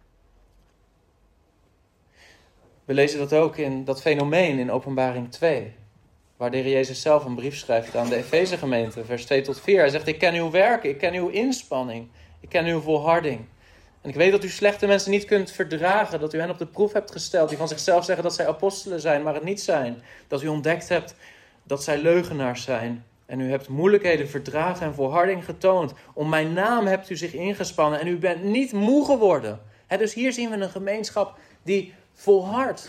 We lezen dat ook in dat fenomeen in Openbaring twee. Waar de Heer Jezus zelf een brief schrijft aan de Efeze-gemeente, vers twee tot vier. Hij zegt, ik ken uw werken, ik ken uw inspanning, ik ken uw volharding. En ik weet dat u slechte mensen niet kunt verdragen, dat u hen op de proef hebt gesteld, die van zichzelf zeggen dat zij apostelen zijn, maar het niet zijn. Dat u ontdekt hebt dat zij leugenaars zijn. En u hebt moeilijkheden verdragen en volharding getoond. Om mijn naam hebt u zich ingespannen en u bent niet moe geworden. He, dus hier zien we een gemeenschap die volhardt.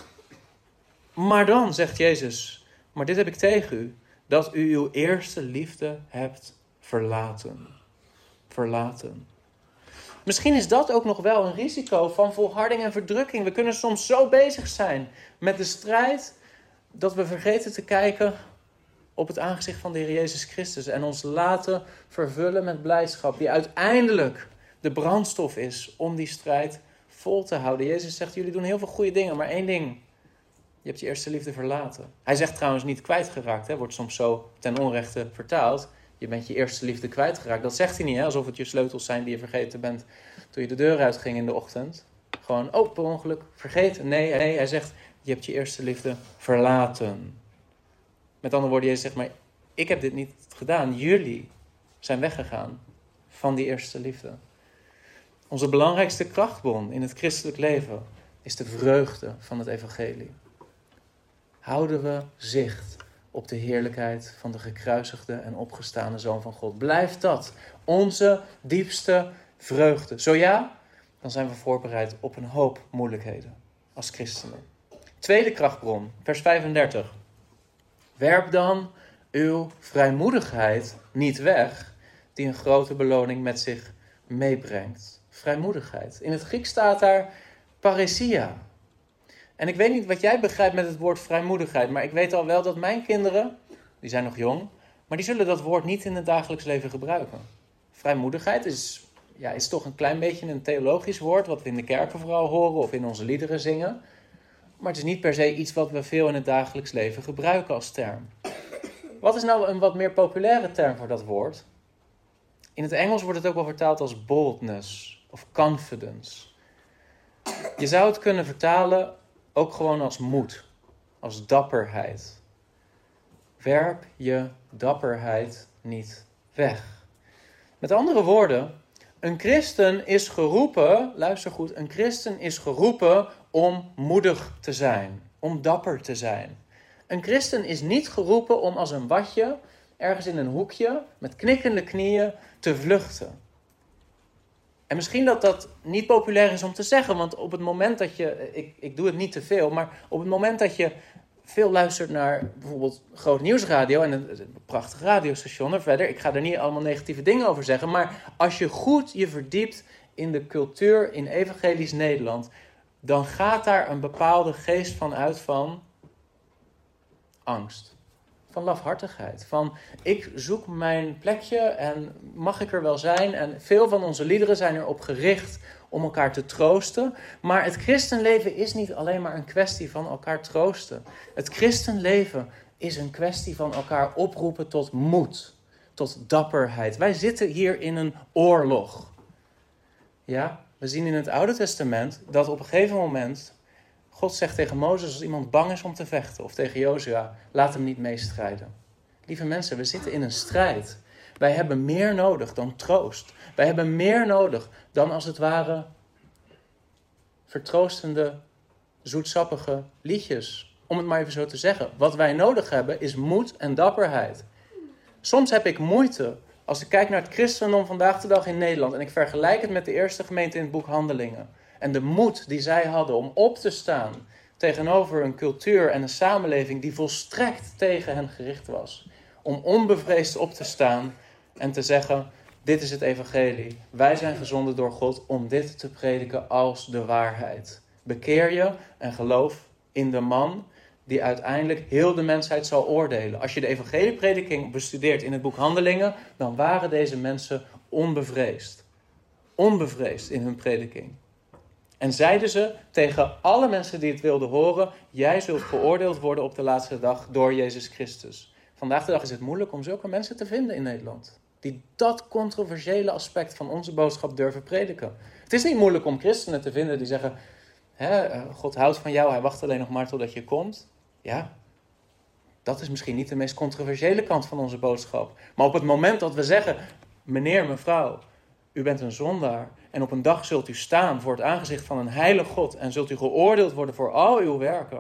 Maar dan, zegt Jezus, maar dit heb ik tegen u, dat u uw eerste liefde hebt verlaten. Verlaten. Misschien is dat ook nog wel een risico van volharding en verdrukking. We kunnen soms zo bezig zijn met de strijd dat we vergeten te kijken op het aangezicht van de Heer Jezus Christus en ons laten vervullen met blijdschap, die uiteindelijk de brandstof is om die strijd vol te houden. Jezus zegt, jullie doen heel veel goede dingen, maar één ding, je hebt je eerste liefde verlaten. Hij zegt trouwens niet kwijtgeraakt, hè, wordt soms zo ten onrechte vertaald. Je bent je eerste liefde kwijtgeraakt. Dat zegt hij niet, hè, alsof het je sleutels zijn die je vergeten bent toen je de deur uitging in de ochtend. Gewoon, oh, per ongeluk, vergeten. Nee, nee, hij zegt, je hebt je eerste liefde verlaten. Met andere woorden, Jezus zegt, maar ik heb dit niet gedaan. Jullie zijn weggegaan van die eerste liefde. Onze belangrijkste krachtbron in het christelijk leven is de vreugde van het evangelie. Houden we zicht op de heerlijkheid van de gekruisigde en opgestane Zoon van God. Blijft dat onze diepste vreugde? Zo ja, dan zijn we voorbereid op een hoop moeilijkheden als christenen. Tweede krachtbron, vers vijfendertig. Werp dan uw vrijmoedigheid niet weg, die een grote beloning met zich meebrengt. Vrijmoedigheid. In het Grieks staat daar parousia. En ik weet niet wat jij begrijpt met het woord vrijmoedigheid, maar ik weet al wel dat mijn kinderen, die zijn nog jong, maar die zullen dat woord niet in het dagelijks leven gebruiken. Vrijmoedigheid is, ja, is toch een klein beetje een theologisch woord, wat we in de kerken vooral horen of in onze liederen zingen. Maar het is niet per se iets wat we veel in het dagelijks leven gebruiken als term. Wat is nou een wat meer populaire term voor dat woord? In het Engels wordt het ook wel vertaald als boldness of confidence. Je zou het kunnen vertalen ook gewoon als moed, als dapperheid. Werp je dapperheid niet weg. Met andere woorden, een christen is geroepen, luister goed, een christen is geroepen om moedig te zijn, om dapper te zijn. Een christen is niet geroepen om als een watje ergens in een hoekje met knikkende knieën te vluchten. En misschien dat dat niet populair is om te zeggen, want op het moment dat je, ik, ik doe het niet te veel, maar op het moment dat je veel luistert naar bijvoorbeeld Groot Nieuwsradio en een, een prachtig radiostation er verder, ik ga er niet allemaal negatieve dingen over zeggen, maar als je goed je verdiept in de cultuur in evangelisch Nederland, dan gaat daar een bepaalde geest van uit van angst. Van lafhartigheid. Van ik zoek mijn plekje en mag ik er wel zijn. En veel van onze liederen zijn erop gericht om elkaar te troosten. Maar het christenleven is niet alleen maar een kwestie van elkaar troosten. Het christenleven is een kwestie van elkaar oproepen tot moed. Tot dapperheid. Wij zitten hier in een oorlog. Ja, we zien in het Oude Testament dat op een gegeven moment God zegt tegen Mozes, als iemand bang is om te vechten, of tegen Jozua, laat hem niet meestrijden. Lieve mensen, we zitten in een strijd. Wij hebben meer nodig dan troost. Wij hebben meer nodig dan als het ware vertroostende, zoetsappige liedjes. Om het maar even zo te zeggen. Wat wij nodig hebben is moed en dapperheid. Soms heb ik moeite als ik kijk naar het christendom vandaag de dag in Nederland en ik vergelijk het met de eerste gemeente in het boek Handelingen. En de moed die zij hadden om op te staan tegenover een cultuur en een samenleving die volstrekt tegen hen gericht was. Om onbevreesd op te staan en te zeggen, dit is het evangelie. Wij zijn gezonden door God om dit te prediken als de waarheid. Bekeer je en geloof in de man die uiteindelijk heel de mensheid zal oordelen. Als je de evangelieprediking bestudeert in het boek Handelingen, dan waren deze mensen onbevreesd. Onbevreesd in hun prediking. En zeiden ze tegen alle mensen die het wilden horen, jij zult geoordeeld worden op de laatste dag door Jezus Christus. Vandaag de dag is het moeilijk om zulke mensen te vinden in Nederland. Die dat controversiële aspect van onze boodschap durven prediken. Het is niet moeilijk om christenen te vinden die zeggen, hè, God houdt van jou, hij wacht alleen nog maar totdat je komt. Ja, dat is misschien niet de meest controversiële kant van onze boodschap. Maar op het moment dat we zeggen, meneer, mevrouw, u bent een zondaar en op een dag zult u staan voor het aangezicht van een heilig God en zult u geoordeeld worden voor al uw werken.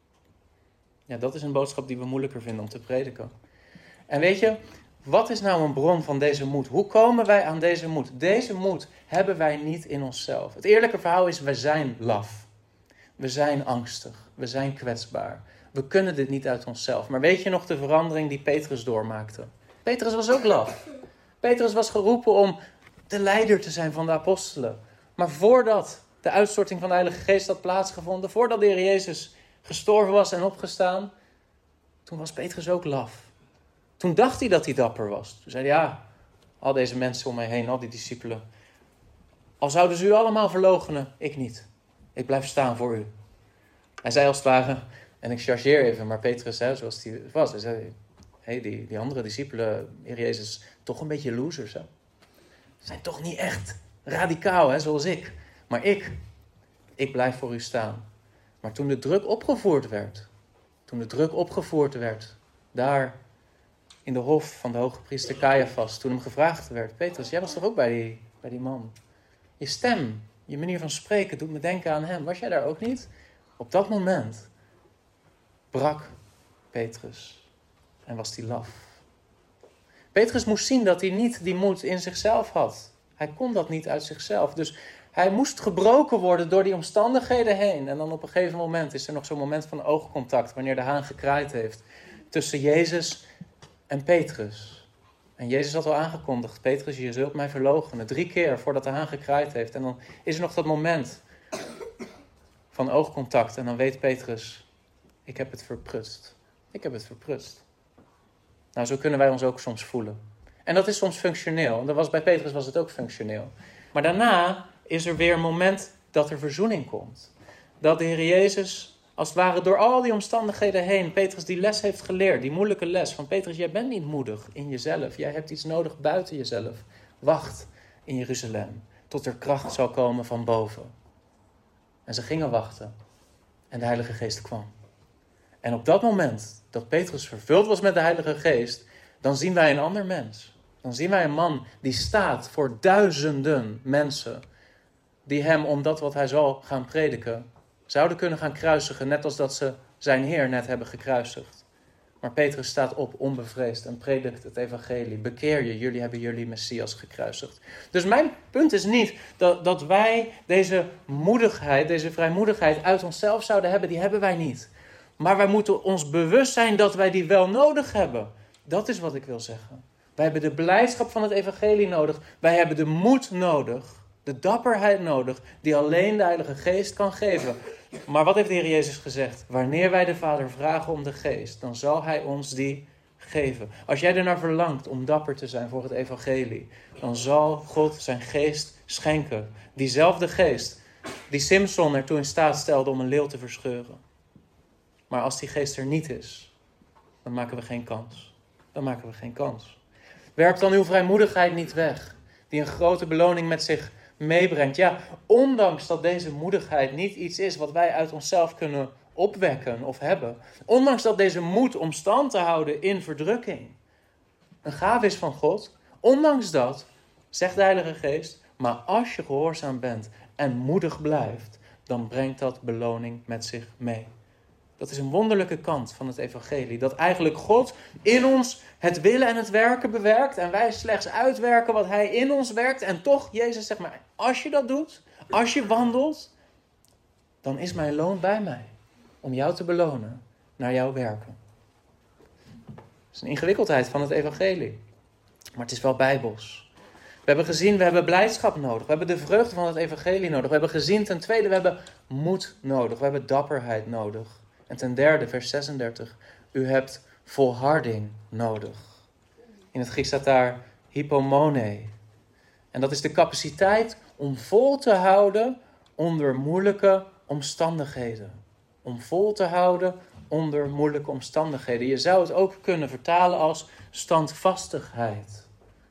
Ja, dat is een boodschap die we moeilijker vinden om te prediken. En weet je, wat is nou een bron van deze moed? Hoe komen wij aan deze moed? Deze moed hebben wij niet in onszelf. Het eerlijke verhaal is, we zijn laf. We zijn angstig. We zijn kwetsbaar. We kunnen dit niet uit onszelf. Maar weet je nog de verandering die Petrus doormaakte? Petrus was ook laf. Petrus was geroepen om de leider te zijn van de apostelen. Maar voordat de uitstorting van de Heilige Geest had plaatsgevonden, voordat de Heer Jezus gestorven was en opgestaan, toen was Petrus ook laf. Toen dacht hij dat hij dapper was. Toen zei hij, ja, al deze mensen om mij heen, al die discipelen, al zouden ze u allemaal verloochenen, ik niet. Ik blijf staan voor u. Hij zei als het ware, en ik chargeer even, maar Petrus, hè, zoals hij was, hij zei, hey, die, die andere discipelen, Heer Jezus, toch een beetje losers, hè? Ze zijn toch niet echt radicaal, hè, zoals ik. Maar ik, ik blijf voor u staan. Maar toen de druk opgevoerd werd, toen de druk opgevoerd werd, daar in de hof van de hoge priester Caiaphas, toen hem gevraagd werd, Petrus, jij was toch ook bij die, bij die man? Je stem, je manier van spreken doet me denken aan hem. Was jij daar ook niet? Op dat moment brak Petrus en was hij laf. Petrus moest zien dat hij niet die moed in zichzelf had. Hij kon dat niet uit zichzelf. Dus hij moest gebroken worden door die omstandigheden heen. En dan op een gegeven moment is er nog zo'n moment van oogcontact, wanneer de haan gekraaid heeft, tussen Jezus en Petrus. En Jezus had al aangekondigd, Petrus, je zult mij verloochenen. Drie keer voordat de haan gekraaid heeft. En dan is er nog dat moment van oogcontact. En dan weet Petrus, ik heb het verprutst. Ik heb het verprutst. Nou, zo kunnen wij ons ook soms voelen. En dat is soms functioneel. En dat was, bij Petrus was het ook functioneel. Maar daarna is er weer een moment dat er verzoening komt. Dat de Heer Jezus, als het ware door al die omstandigheden heen, Petrus die les heeft geleerd. Die moeilijke les van Petrus, jij bent niet moedig in jezelf. Jij hebt iets nodig buiten jezelf. Wacht in Jeruzalem tot er kracht zal komen van boven. En ze gingen wachten. En de Heilige Geest kwam. En op dat moment dat Petrus vervuld was met de Heilige Geest, dan zien wij een ander mens. Dan zien wij een man die staat voor duizenden mensen die hem, om dat wat hij zal gaan prediken, zouden kunnen gaan kruisigen, net als dat ze zijn Heer net hebben gekruisigd. Maar Petrus staat op, onbevreesd, en predikt het evangelie. Bekeer je, jullie hebben jullie Messias gekruisigd. Dus mijn punt is niet dat, dat wij deze moedigheid, deze vrijmoedigheid uit onszelf zouden hebben. Die hebben wij niet. Maar wij moeten ons bewust zijn dat wij die wel nodig hebben. Dat is wat ik wil zeggen. Wij hebben de blijdschap van het evangelie nodig. Wij hebben de moed nodig. De dapperheid nodig die alleen de Heilige Geest kan geven. Maar wat heeft de Heer Jezus gezegd? Wanneer wij de Vader vragen om de Geest, dan zal Hij ons die geven. Als jij ernaar verlangt om dapper te zijn voor het evangelie, dan zal God zijn Geest schenken. Diezelfde Geest die Simson ertoe in staat stelde om een leeuw te verscheuren. Maar als die Geest er niet is, dan maken we geen kans. Dan maken we geen kans. Werp dan uw vrijmoedigheid niet weg, die een grote beloning met zich meebrengt. Ja, ondanks dat deze moedigheid niet iets is wat wij uit onszelf kunnen opwekken of hebben. Ondanks dat deze moed om stand te houden in verdrukking een gave is van God. Ondanks dat, zegt de Heilige Geest, maar als je gehoorzaam bent en moedig blijft, dan brengt dat beloning met zich mee. Dat is een wonderlijke kant van het evangelie. Dat eigenlijk God in ons het willen en het werken bewerkt. En wij slechts uitwerken wat Hij in ons werkt. En toch, Jezus zegt maar, als je dat doet, als je wandelt, dan is mijn loon bij mij. Om jou te belonen naar jouw werken. Dat is een ingewikkeldheid van het evangelie. Maar het is wel bijbels. We hebben gezien, we hebben blijdschap nodig. We hebben de vreugde van het evangelie nodig. We hebben gezien, ten tweede, we hebben moed nodig. We hebben dapperheid nodig. En ten derde, vers zesendertig, u hebt volharding nodig. In het Grieks staat daar hypomone. En dat is de capaciteit om vol te houden onder moeilijke omstandigheden. Om vol te houden onder moeilijke omstandigheden. Je zou het ook kunnen vertalen als standvastigheid.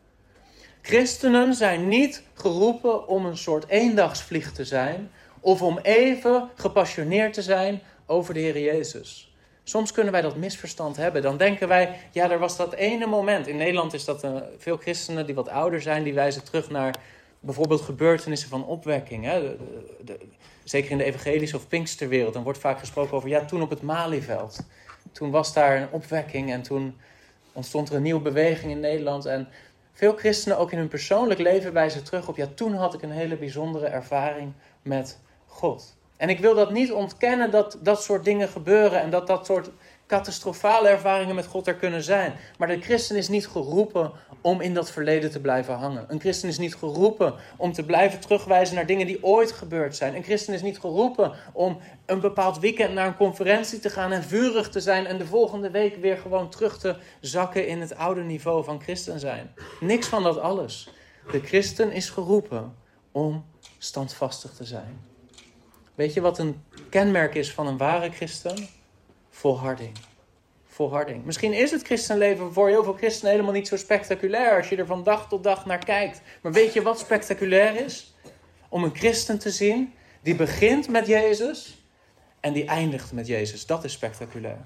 Christenen zijn niet geroepen om een soort eendagsvlieg te zijn, of om even gepassioneerd te zijn over de Heer Jezus. Soms kunnen wij dat misverstand hebben. Dan denken wij, ja, er was dat ene moment. In Nederland is dat uh, veel christenen die wat ouder zijn, die wijzen terug naar bijvoorbeeld gebeurtenissen van opwekking. Hè? De, de, de, zeker in de evangelische of Pinksterwereld. Dan wordt vaak gesproken over, ja, toen op het Malieveld. Toen was daar een opwekking en toen ontstond er een nieuwe beweging in Nederland. En veel christenen, ook in hun persoonlijk leven, wijzen terug op, ja, toen had ik een hele bijzondere ervaring met God. En ik wil dat niet ontkennen dat dat soort dingen gebeuren en dat dat soort catastrofale ervaringen met God er kunnen zijn. Maar de christen is niet geroepen om in dat verleden te blijven hangen. Een christen is niet geroepen om te blijven terugwijzen naar dingen die ooit gebeurd zijn. Een christen is niet geroepen om een bepaald weekend naar een conferentie te gaan en vurig te zijn en de volgende week weer gewoon terug te zakken in het oude niveau van christen zijn. Niks van dat alles. De christen is geroepen om standvastig te zijn. Weet je wat een kenmerk is van een ware christen? Volharding. Volharding. Misschien is het christenleven voor heel veel christenen helemaal niet zo spectaculair als je er van dag tot dag naar kijkt. Maar weet je wat spectaculair is? Om een christen te zien die begint met Jezus en die eindigt met Jezus. Dat is spectaculair.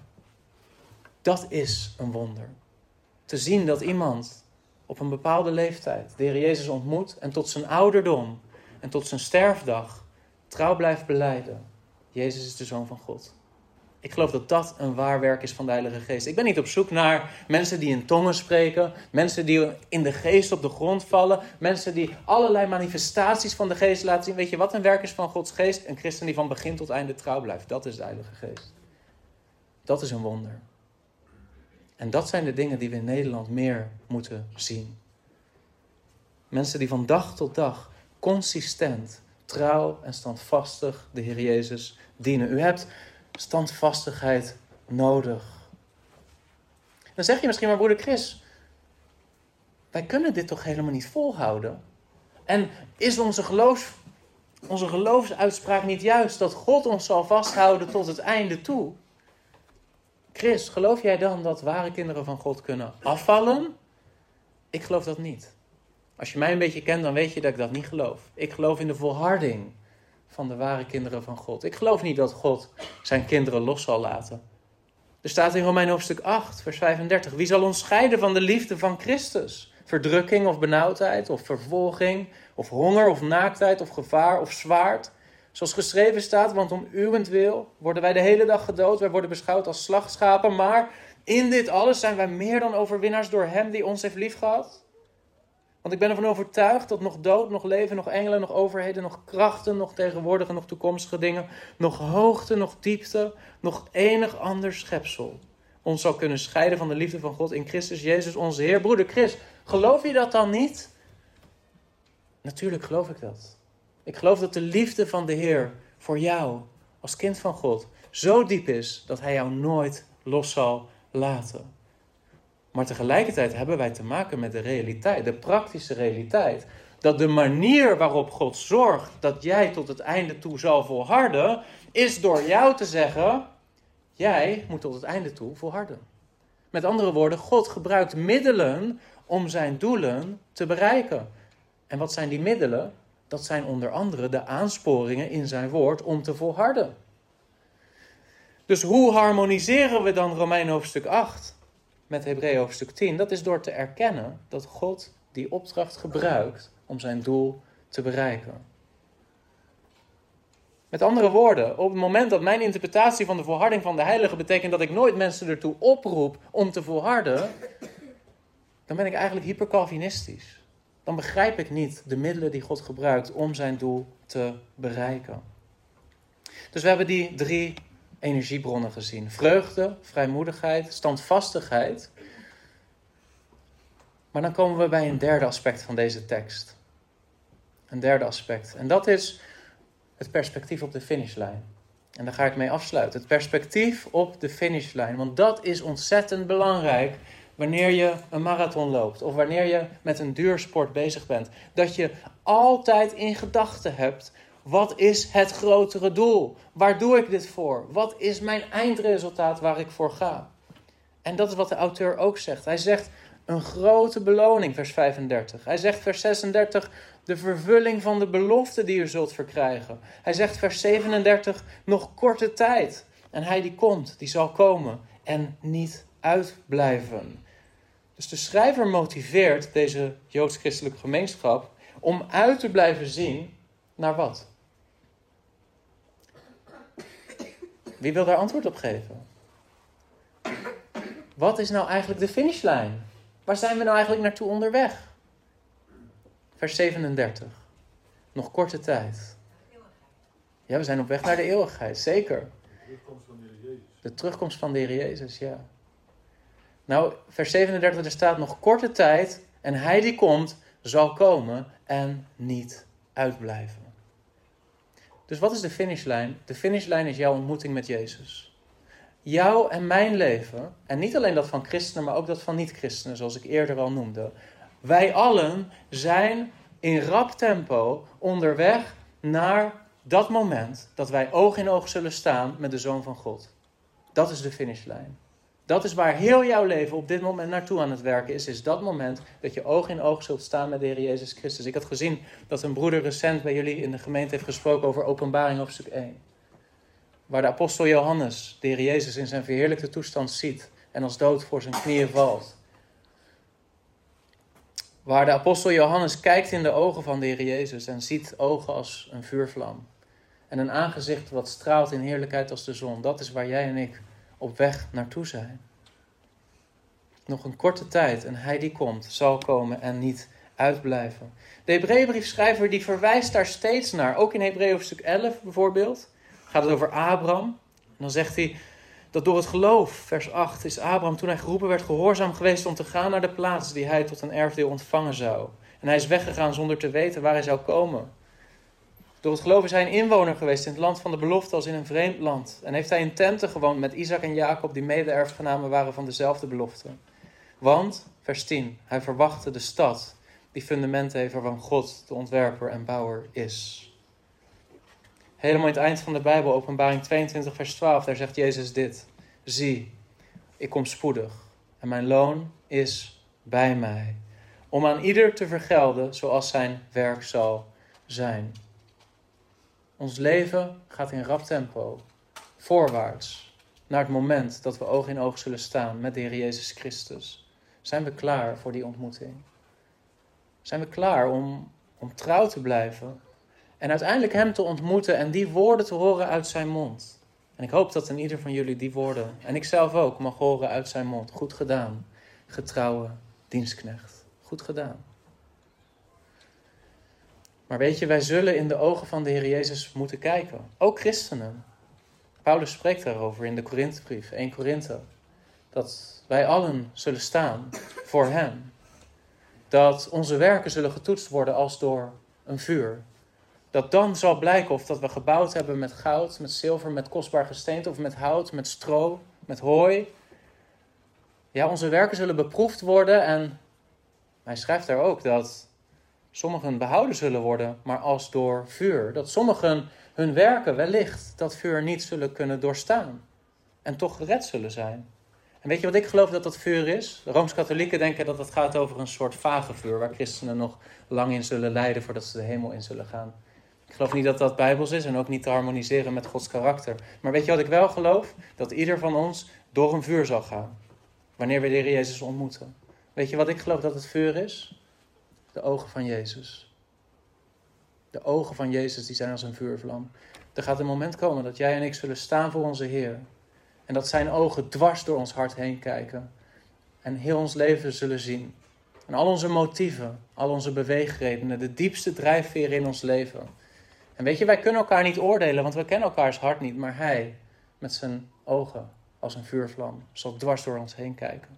Dat is een wonder. Te zien dat iemand op een bepaalde leeftijd de Heer Jezus ontmoet en tot zijn ouderdom en tot zijn sterfdag trouw blijft belijden. Jezus is de Zoon van God. Ik geloof dat dat een waar werk is van de Heilige Geest. Ik ben niet op zoek naar mensen die in tongen spreken. Mensen die in de geest op de grond vallen. Mensen die allerlei manifestaties van de geest laten zien. Weet je wat een werk is van Gods geest? Een christen die van begin tot einde trouw blijft. Dat is de Heilige Geest. Dat is een wonder. En dat zijn de dingen die we in Nederland meer moeten zien. Mensen die van dag tot dag consistent, trouw en standvastig de Heer Jezus dienen. U hebt standvastigheid nodig. Dan zeg je misschien, maar broeder Chris, wij kunnen dit toch helemaal niet volhouden? En is onze, geloofs, onze geloofsuitspraak niet juist dat God ons zal vasthouden tot het einde toe? Chris, geloof jij dan dat ware kinderen van God kunnen afvallen? Ik geloof dat niet. Als je mij een beetje kent, dan weet je dat ik dat niet geloof. Ik geloof in de volharding van de ware kinderen van God. Ik geloof niet dat God zijn kinderen los zal laten. Er staat in Romeinen hoofdstuk acht, vers vijfendertig. Wie zal ons scheiden van de liefde van Christus? Verdrukking of benauwdheid of vervolging of honger of naaktheid of gevaar of zwaard. Zoals geschreven staat, want om uwentwil worden wij de hele dag gedood. Wij worden beschouwd als slachtschapen, maar In dit alles zijn wij meer dan overwinnaars door hem die ons heeft liefgehad. Want ik ben ervan overtuigd dat nog dood, nog leven, nog engelen, nog overheden, nog krachten, nog tegenwoordige, nog toekomstige dingen, nog hoogte, nog diepte, nog enig ander schepsel ons zal kunnen scheiden van de liefde van God in Christus Jezus onze Heer. Broeder Chris, geloof je dat dan niet? Natuurlijk geloof ik dat. Ik geloof dat de liefde van de Heer voor jou als kind van God zo diep is dat hij jou nooit los zal laten. Maar tegelijkertijd hebben wij te maken met de realiteit, de praktische realiteit. Dat de manier waarop God zorgt dat jij tot het einde toe zal volharden, is door jou te zeggen, jij moet tot het einde toe volharden. Met andere woorden, God gebruikt middelen om zijn doelen te bereiken. En wat zijn die middelen? Dat zijn onder andere de aansporingen in zijn woord om te volharden. Dus hoe harmoniseren we dan Romeinen hoofdstuk acht met Hebreeën hoofdstuk tien? Dat is door te erkennen dat God die opdracht gebruikt om zijn doel te bereiken. Met andere woorden, op het moment dat mijn interpretatie van de volharding van de heilige betekent dat ik nooit mensen ertoe oproep om te volharden, dan ben ik eigenlijk hypercalvinistisch. Dan begrijp ik niet de middelen die God gebruikt om zijn doel te bereiken. Dus we hebben die drie energiebronnen gezien. Vreugde, vrijmoedigheid, standvastigheid. Maar dan komen we bij een derde aspect van deze tekst. Een derde aspect. En dat is het perspectief op de finishlijn. En daar ga ik mee afsluiten. Het perspectief op de finishlijn. Want dat is ontzettend belangrijk wanneer je een marathon loopt. Of wanneer je met een duursport bezig bent. Dat je altijd in gedachten hebt, wat is het grotere doel? Waar doe ik dit voor? Wat is mijn eindresultaat waar ik voor ga? En dat is wat de auteur ook zegt. Hij zegt een grote beloning, vers vijfendertig. Hij zegt vers zesendertig, de vervulling van de belofte die u zult verkrijgen. Hij zegt vers zevenendertig, nog korte tijd. En hij die komt, die zal komen en niet uitblijven. Dus de schrijver motiveert deze joods-christelijke gemeenschap om uit te blijven zien naar wat? Wie wil daar antwoord op geven? Wat is nou eigenlijk de finishlijn? Waar zijn we nou eigenlijk naartoe onderweg? Vers zevenendertig. Nog korte tijd. Ja, we zijn op weg naar de eeuwigheid, zeker. De terugkomst van de Heer Jezus. De terugkomst van de Heer Jezus, ja. Nou, vers zevenendertig, er staat nog korte tijd en hij die komt zal komen en niet uitblijven. Dus wat is de finishlijn? De finishlijn is jouw ontmoeting met Jezus. Jouw en mijn leven, en niet alleen dat van christenen, maar ook dat van niet-christenen, zoals ik eerder al noemde. Wij allen zijn in rap tempo onderweg naar dat moment dat wij oog in oog zullen staan met de Zoon van God. Dat is de finishlijn. Dat is waar heel jouw leven op dit moment naartoe aan het werken is. Is dat moment dat je oog in oog zult staan met de Heer Jezus Christus. Ik had gezien dat een broeder recent bij jullie in de gemeente heeft gesproken over Openbaring hoofdstuk één. Waar de apostel Johannes de Heer Jezus in zijn verheerlijkte toestand ziet. En als dood voor zijn knieën valt. Waar de apostel Johannes kijkt in de ogen van de Heer Jezus. En ziet ogen als een vuurvlam. En een aangezicht wat straalt in heerlijkheid als de zon. Dat is waar jij en ik op weg naartoe zijn. Nog een korte tijd en hij die komt, zal komen en niet uitblijven. De Hebreeënbriefschrijver die verwijst daar steeds naar. Ook in Hebreeën hoofdstuk elf bijvoorbeeld. Gaat het over Abraham. En dan zegt hij dat door het geloof, vers acht, is Abraham toen hij geroepen werd gehoorzaam geweest om te gaan naar de plaats die hij tot een erfdeel ontvangen zou. En hij is weggegaan zonder te weten waar hij zou komen. Door het geloof is hij een inwoner geweest in het land van de belofte als in een vreemd land. En heeft hij in tenten gewoond met Isaac en Jacob die mede-erfgenamen waren van dezelfde belofte. Want, vers tien, hij verwachtte de stad die fundamenten heeft waarvan God de ontwerper en bouwer is. Helemaal in het eind van de Bijbel, Openbaring tweeëntwintig vers twaalf, daar zegt Jezus dit. Zie, ik kom spoedig en mijn loon is bij mij. Om aan ieder te vergelden zoals zijn werk zal zijn. Ons leven gaat in rap tempo, voorwaarts, naar het moment dat we oog in oog zullen staan met de Heer Jezus Christus. Zijn we klaar voor die ontmoeting? Zijn we klaar om, om trouw te blijven en uiteindelijk hem te ontmoeten en die woorden te horen uit zijn mond? En ik hoop dat in ieder van jullie die woorden, en ik zelf ook, mag horen uit zijn mond. Goed gedaan, getrouwe dienstknecht. Goed gedaan. Maar weet je, wij zullen in de ogen van de Heer Jezus moeten kijken. Ook christenen. Paulus spreekt daarover in de Korinthebrief, eerste Korinthe. Dat wij allen zullen staan voor hem. Dat onze werken zullen getoetst worden als door een vuur. Dat dan zal blijken of dat we gebouwd hebben met goud, met zilver, met kostbaar gesteente of met hout, met stro, met hooi. Ja, onze werken zullen beproefd worden en hij schrijft daar ook dat sommigen behouden zullen worden, maar als door vuur. Dat sommigen hun werken wellicht dat vuur niet zullen kunnen doorstaan en toch gered zullen zijn. En weet je wat ik geloof dat dat vuur is? De Rooms-Katholieken denken dat het gaat over een soort vage vuur, waar christenen nog lang in zullen lijden voordat ze de hemel in zullen gaan. Ik geloof niet dat dat bijbels is en ook niet te harmoniseren met Gods karakter. Maar weet je wat ik wel geloof? Dat ieder van ons door een vuur zal gaan, wanneer we de Heer Jezus ontmoeten. Weet je wat ik geloof dat het vuur is? De ogen van Jezus. De ogen van Jezus die zijn als een vuurvlam. Er gaat een moment komen dat jij en ik zullen staan voor onze Heer. En dat zijn ogen dwars door ons hart heen kijken. En heel ons leven zullen zien. En al onze motieven, al onze beweegredenen, de diepste drijfveren in ons leven. En weet je, wij kunnen elkaar niet oordelen, want we kennen elkaars hart niet. Maar Hij, met zijn ogen als een vuurvlam, zal dwars door ons heen kijken.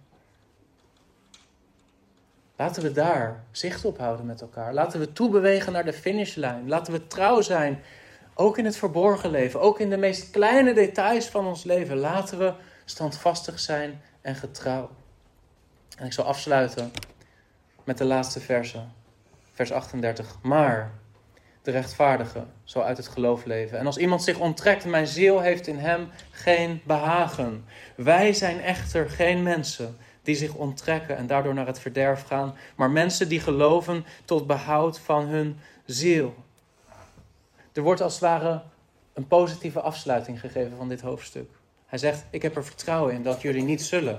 Laten we daar zicht op houden met elkaar. Laten we toebewegen naar de finishlijn. Laten we trouw zijn, ook in het verborgen leven. Ook in de meest kleine details van ons leven. Laten we standvastig zijn en getrouw. En ik zal afsluiten met de laatste verse. Vers achtendertig. Maar de rechtvaardige zal uit het geloof leven. En als iemand zich onttrekt, mijn ziel heeft in hem geen behagen. Wij zijn echter geen mensen die zich onttrekken en daardoor naar het verderf gaan, maar mensen die geloven tot behoud van hun ziel. Er wordt als het ware een positieve afsluiting gegeven van dit hoofdstuk. Hij zegt, ik heb er vertrouwen in dat jullie niet zullen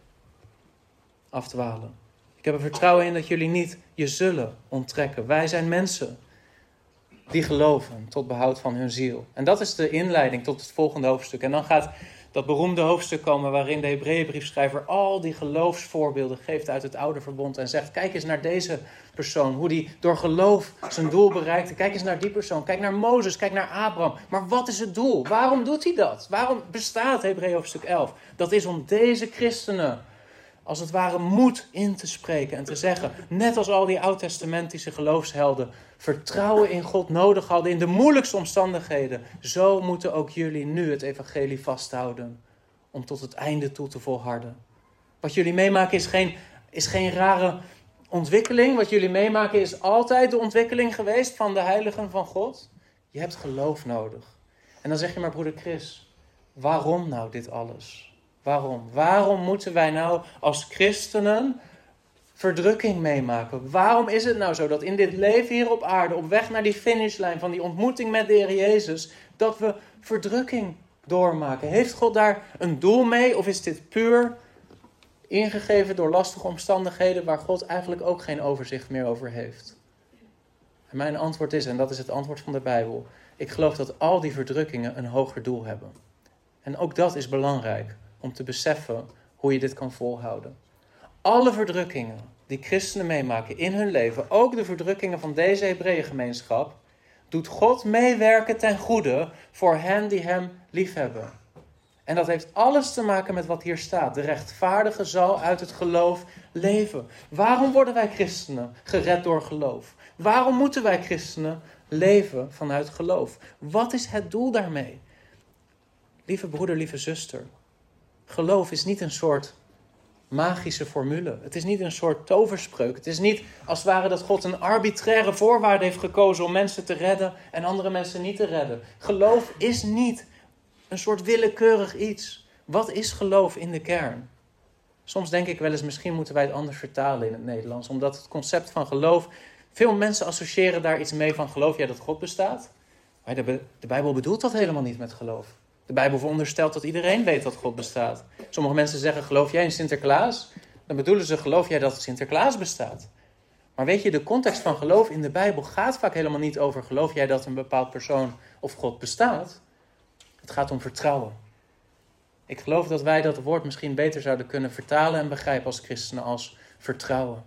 afdwalen. Ik heb er vertrouwen in dat jullie niet je zullen onttrekken. Wij zijn mensen die geloven tot behoud van hun ziel. En dat is de inleiding tot het volgende hoofdstuk. En dan gaat dat beroemde hoofdstuk komen waarin de Hebreeënbriefschrijver al die geloofsvoorbeelden geeft uit het oude verbond. En zegt, kijk eens naar deze persoon, hoe die door geloof zijn doel bereikte. Kijk eens naar die persoon, kijk naar Mozes, kijk naar Abraham. Maar wat is het doel? Waarom doet hij dat? Waarom bestaat Hebreeën hoofdstuk elf? Dat is om deze christenen als het ware moed in te spreken en te zeggen, net als al die oud-testamentische geloofshelden vertrouwen in God nodig hadden in de moeilijkste omstandigheden, zo moeten ook jullie nu het evangelie vasthouden om tot het einde toe te volharden. Wat jullie meemaken is geen, is geen rare ontwikkeling. Wat jullie meemaken is altijd de ontwikkeling geweest van de heiligen van God. Je hebt geloof nodig. En dan zeg je maar, broeder Chris, waarom nou dit alles? Waarom? Waarom moeten wij nou als christenen verdrukking meemaken? Waarom is het nou zo dat in dit leven hier op aarde, op weg naar die finishlijn van die ontmoeting met de Heer Jezus, dat we verdrukking doormaken? Heeft God daar een doel mee of is dit puur ingegeven door lastige omstandigheden waar God eigenlijk ook geen overzicht meer over heeft? En mijn antwoord is, en dat is het antwoord van de Bijbel, ik geloof dat al die verdrukkingen een hoger doel hebben. En ook dat is belangrijk om te beseffen hoe je dit kan volhouden. Alle verdrukkingen die christenen meemaken in hun leven, ook de verdrukkingen van deze Hebreeëngemeenschap, doet God meewerken ten goede voor hen die hem liefhebben. En dat heeft alles te maken met wat hier staat. De rechtvaardige zal uit het geloof leven. Waarom worden wij christenen gered door geloof? Waarom moeten wij christenen leven vanuit geloof? Wat is het doel daarmee? Lieve broeder, lieve zuster, geloof is niet een soort magische formule. Het is niet een soort toverspreuk. Het is niet als het ware dat God een arbitraire voorwaarde heeft gekozen om mensen te redden en andere mensen niet te redden. Geloof is niet een soort willekeurig iets. Wat is geloof in de kern? Soms denk ik wel eens, misschien moeten wij het anders vertalen in het Nederlands, omdat het concept van geloof, veel mensen associëren daar iets mee van, geloof jij dat God bestaat? Maar de, de Bijbel bedoelt dat helemaal niet met geloof. De Bijbel veronderstelt dat iedereen weet dat God bestaat. Sommige mensen zeggen, geloof jij in Sinterklaas? Dan bedoelen ze, geloof jij dat Sinterklaas bestaat? Maar weet je, de context van geloof in de Bijbel gaat vaak helemaal niet over, geloof jij dat een bepaald persoon of God bestaat? Het gaat om vertrouwen. Ik geloof dat wij dat woord misschien beter zouden kunnen vertalen en begrijpen als christenen als vertrouwen.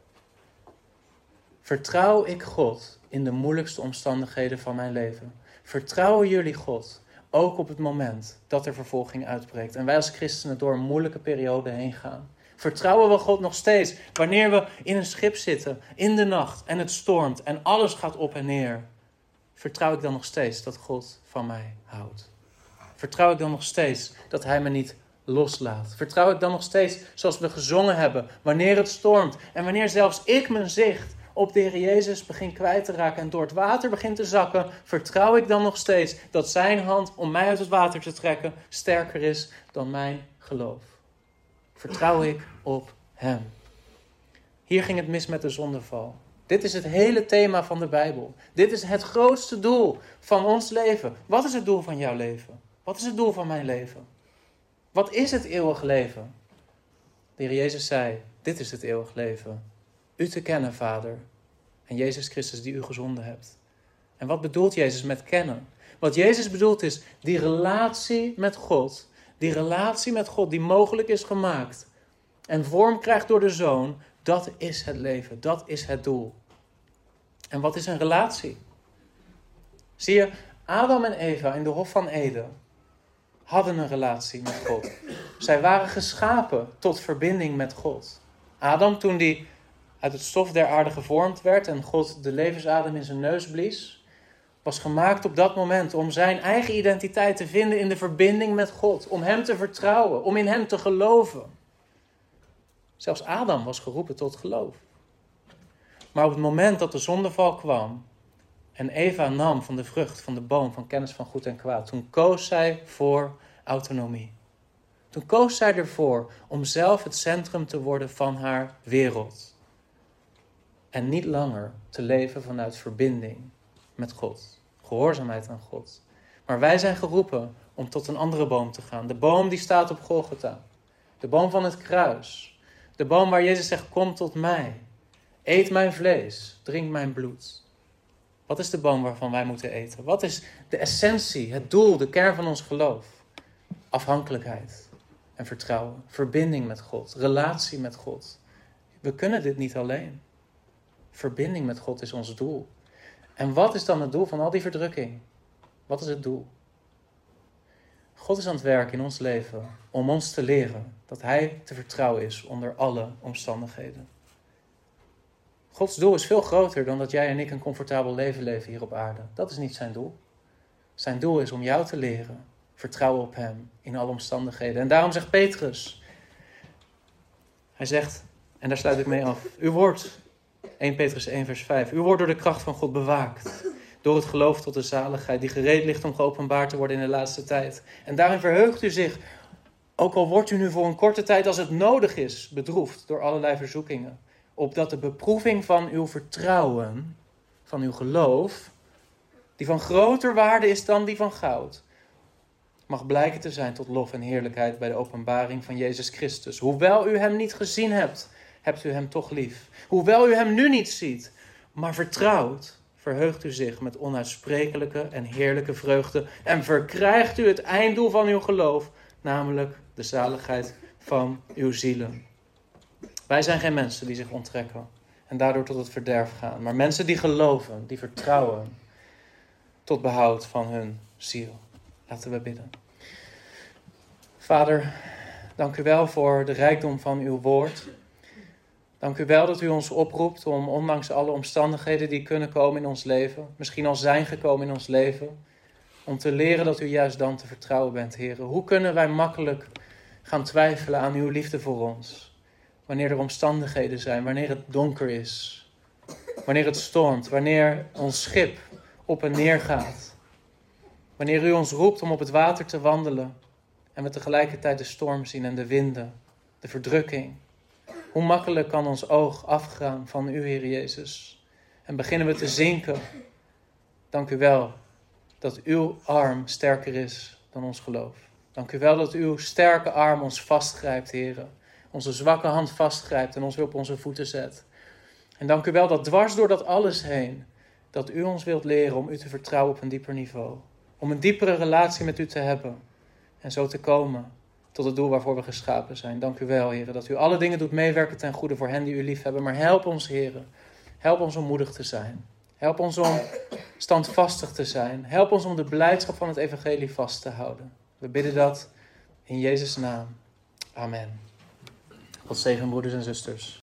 Vertrouw ik God in de moeilijkste omstandigheden van mijn leven? Vertrouwen jullie God ook op het moment dat er vervolging uitbreekt en wij als christenen door een moeilijke periode heen gaan? Vertrouwen we God nog steeds wanneer we in een schip zitten, in de nacht en het stormt en alles gaat op en neer? Vertrouw ik dan nog steeds dat God van mij houdt? Vertrouw ik dan nog steeds dat hij me niet loslaat? Vertrouw ik dan nog steeds, zoals we gezongen hebben, wanneer het stormt en wanneer zelfs ik mijn zicht op de Heer Jezus begin kwijt te raken en door het water begint te zakken, vertrouw ik dan nog steeds dat zijn hand om mij uit het water te trekken sterker is dan mijn geloof? Vertrouw ik op hem? Hier ging het mis met de zondeval. Dit is het hele thema van de Bijbel. Dit is het grootste doel van ons leven. Wat is het doel van jouw leven? Wat is het doel van mijn leven? Wat is het eeuwig leven? De Heer Jezus zei, dit is het eeuwig leven. U te kennen, Vader, en Jezus Christus die u gezonden hebt. En wat bedoelt Jezus met kennen? Wat Jezus bedoelt is die relatie met God. Die relatie met God die mogelijk is gemaakt en vorm krijgt door de Zoon. Dat is het leven, dat is het doel. En wat is een relatie? Zie je, Adam en Eva in de Hof van Eden hadden een relatie met God. Zij waren geschapen tot verbinding met God. Adam, toen hij uit het stof der aarde gevormd werd en God de levensadem in zijn neus blies, was gemaakt op dat moment om zijn eigen identiteit te vinden in de verbinding met God. Om hem te vertrouwen, om in hem te geloven. Zelfs Adam was geroepen tot geloof. Maar op het moment dat de zondeval kwam en Eva nam van de vrucht van de boom van kennis van goed en kwaad, toen koos zij voor autonomie. Toen koos zij ervoor om zelf het centrum te worden van haar wereld. En niet langer te leven vanuit verbinding met God. Gehoorzaamheid aan God. Maar wij zijn geroepen om tot een andere boom te gaan. De boom die staat op Golgotha. De boom van het kruis. De boom waar Jezus zegt, kom tot mij. Eet mijn vlees. Drink mijn bloed. Wat is de boom waarvan wij moeten eten? Wat is de essentie, het doel, de kern van ons geloof? Afhankelijkheid en vertrouwen. Verbinding met God. Relatie met God. We kunnen dit niet alleen. Verbinding met God is ons doel. En wat is dan het doel van al die verdrukking? Wat is het doel? God is aan het werk in ons leven om ons te leren dat hij te vertrouwen is onder alle omstandigheden. Gods doel is veel groter dan dat jij en ik een comfortabel leven leven hier op aarde. Dat is niet zijn doel. Zijn doel is om jou te leren vertrouwen op hem in alle omstandigheden. En daarom zegt Petrus, hij zegt, en daar sluit ik mee af, u wordt, eerste Petrus één vers vijf, u wordt door de kracht van God bewaakt. Door het geloof tot de zaligheid die gereed ligt om geopenbaard te worden in de laatste tijd. En daarin verheugt u zich, ook al wordt u nu voor een korte tijd als het nodig is, bedroefd door allerlei verzoekingen. Opdat de beproeving van uw vertrouwen, van uw geloof, die van groter waarde is dan die van goud, mag blijken te zijn tot lof en heerlijkheid bij de openbaring van Jezus Christus. Hoewel u hem niet gezien hebt, hebt u hem toch lief. Hoewel u hem nu niet ziet, maar vertrouwt, verheugt u zich met onuitsprekelijke en heerlijke vreugde en verkrijgt u het einddoel van uw geloof, namelijk de zaligheid van uw zielen. Wij zijn geen mensen die zich onttrekken en daardoor tot het verderf gaan, maar mensen die geloven, die vertrouwen tot behoud van hun ziel. Laten we bidden. Vader, dank u wel voor de rijkdom van uw woord. Dank u wel dat u ons oproept om ondanks alle omstandigheden die kunnen komen in ons leven, misschien al zijn gekomen in ons leven, om te leren dat u juist dan te vertrouwen bent, Heer. Hoe kunnen wij makkelijk gaan twijfelen aan uw liefde voor ons? Wanneer er omstandigheden zijn, wanneer het donker is, wanneer het stormt, wanneer ons schip op en neer gaat. Wanneer u ons roept om op het water te wandelen en we tegelijkertijd de storm zien en de winden, de verdrukking. Hoe makkelijk kan ons oog afgaan van u, Heer Jezus? En beginnen we te zinken. Dank u wel dat uw arm sterker is dan ons geloof. Dank u wel dat uw sterke arm ons vastgrijpt, Heer. Onze zwakke hand vastgrijpt en ons weer op onze voeten zet. En dank u wel dat dwars door dat alles heen, dat u ons wilt leren om u te vertrouwen op een dieper niveau. om een diepere relatie met u te hebben en zo te komen tot het doel waarvoor we geschapen zijn. Dank u wel, Heer, dat u alle dingen doet meewerken ten goede voor hen die u lief hebben. Maar help ons, Heer, help ons om moedig te zijn. Help ons om standvastig te zijn. Help ons om de blijdschap van het evangelie vast te houden. We bidden dat in Jezus' naam. Amen. God zegen, broeders en zusters.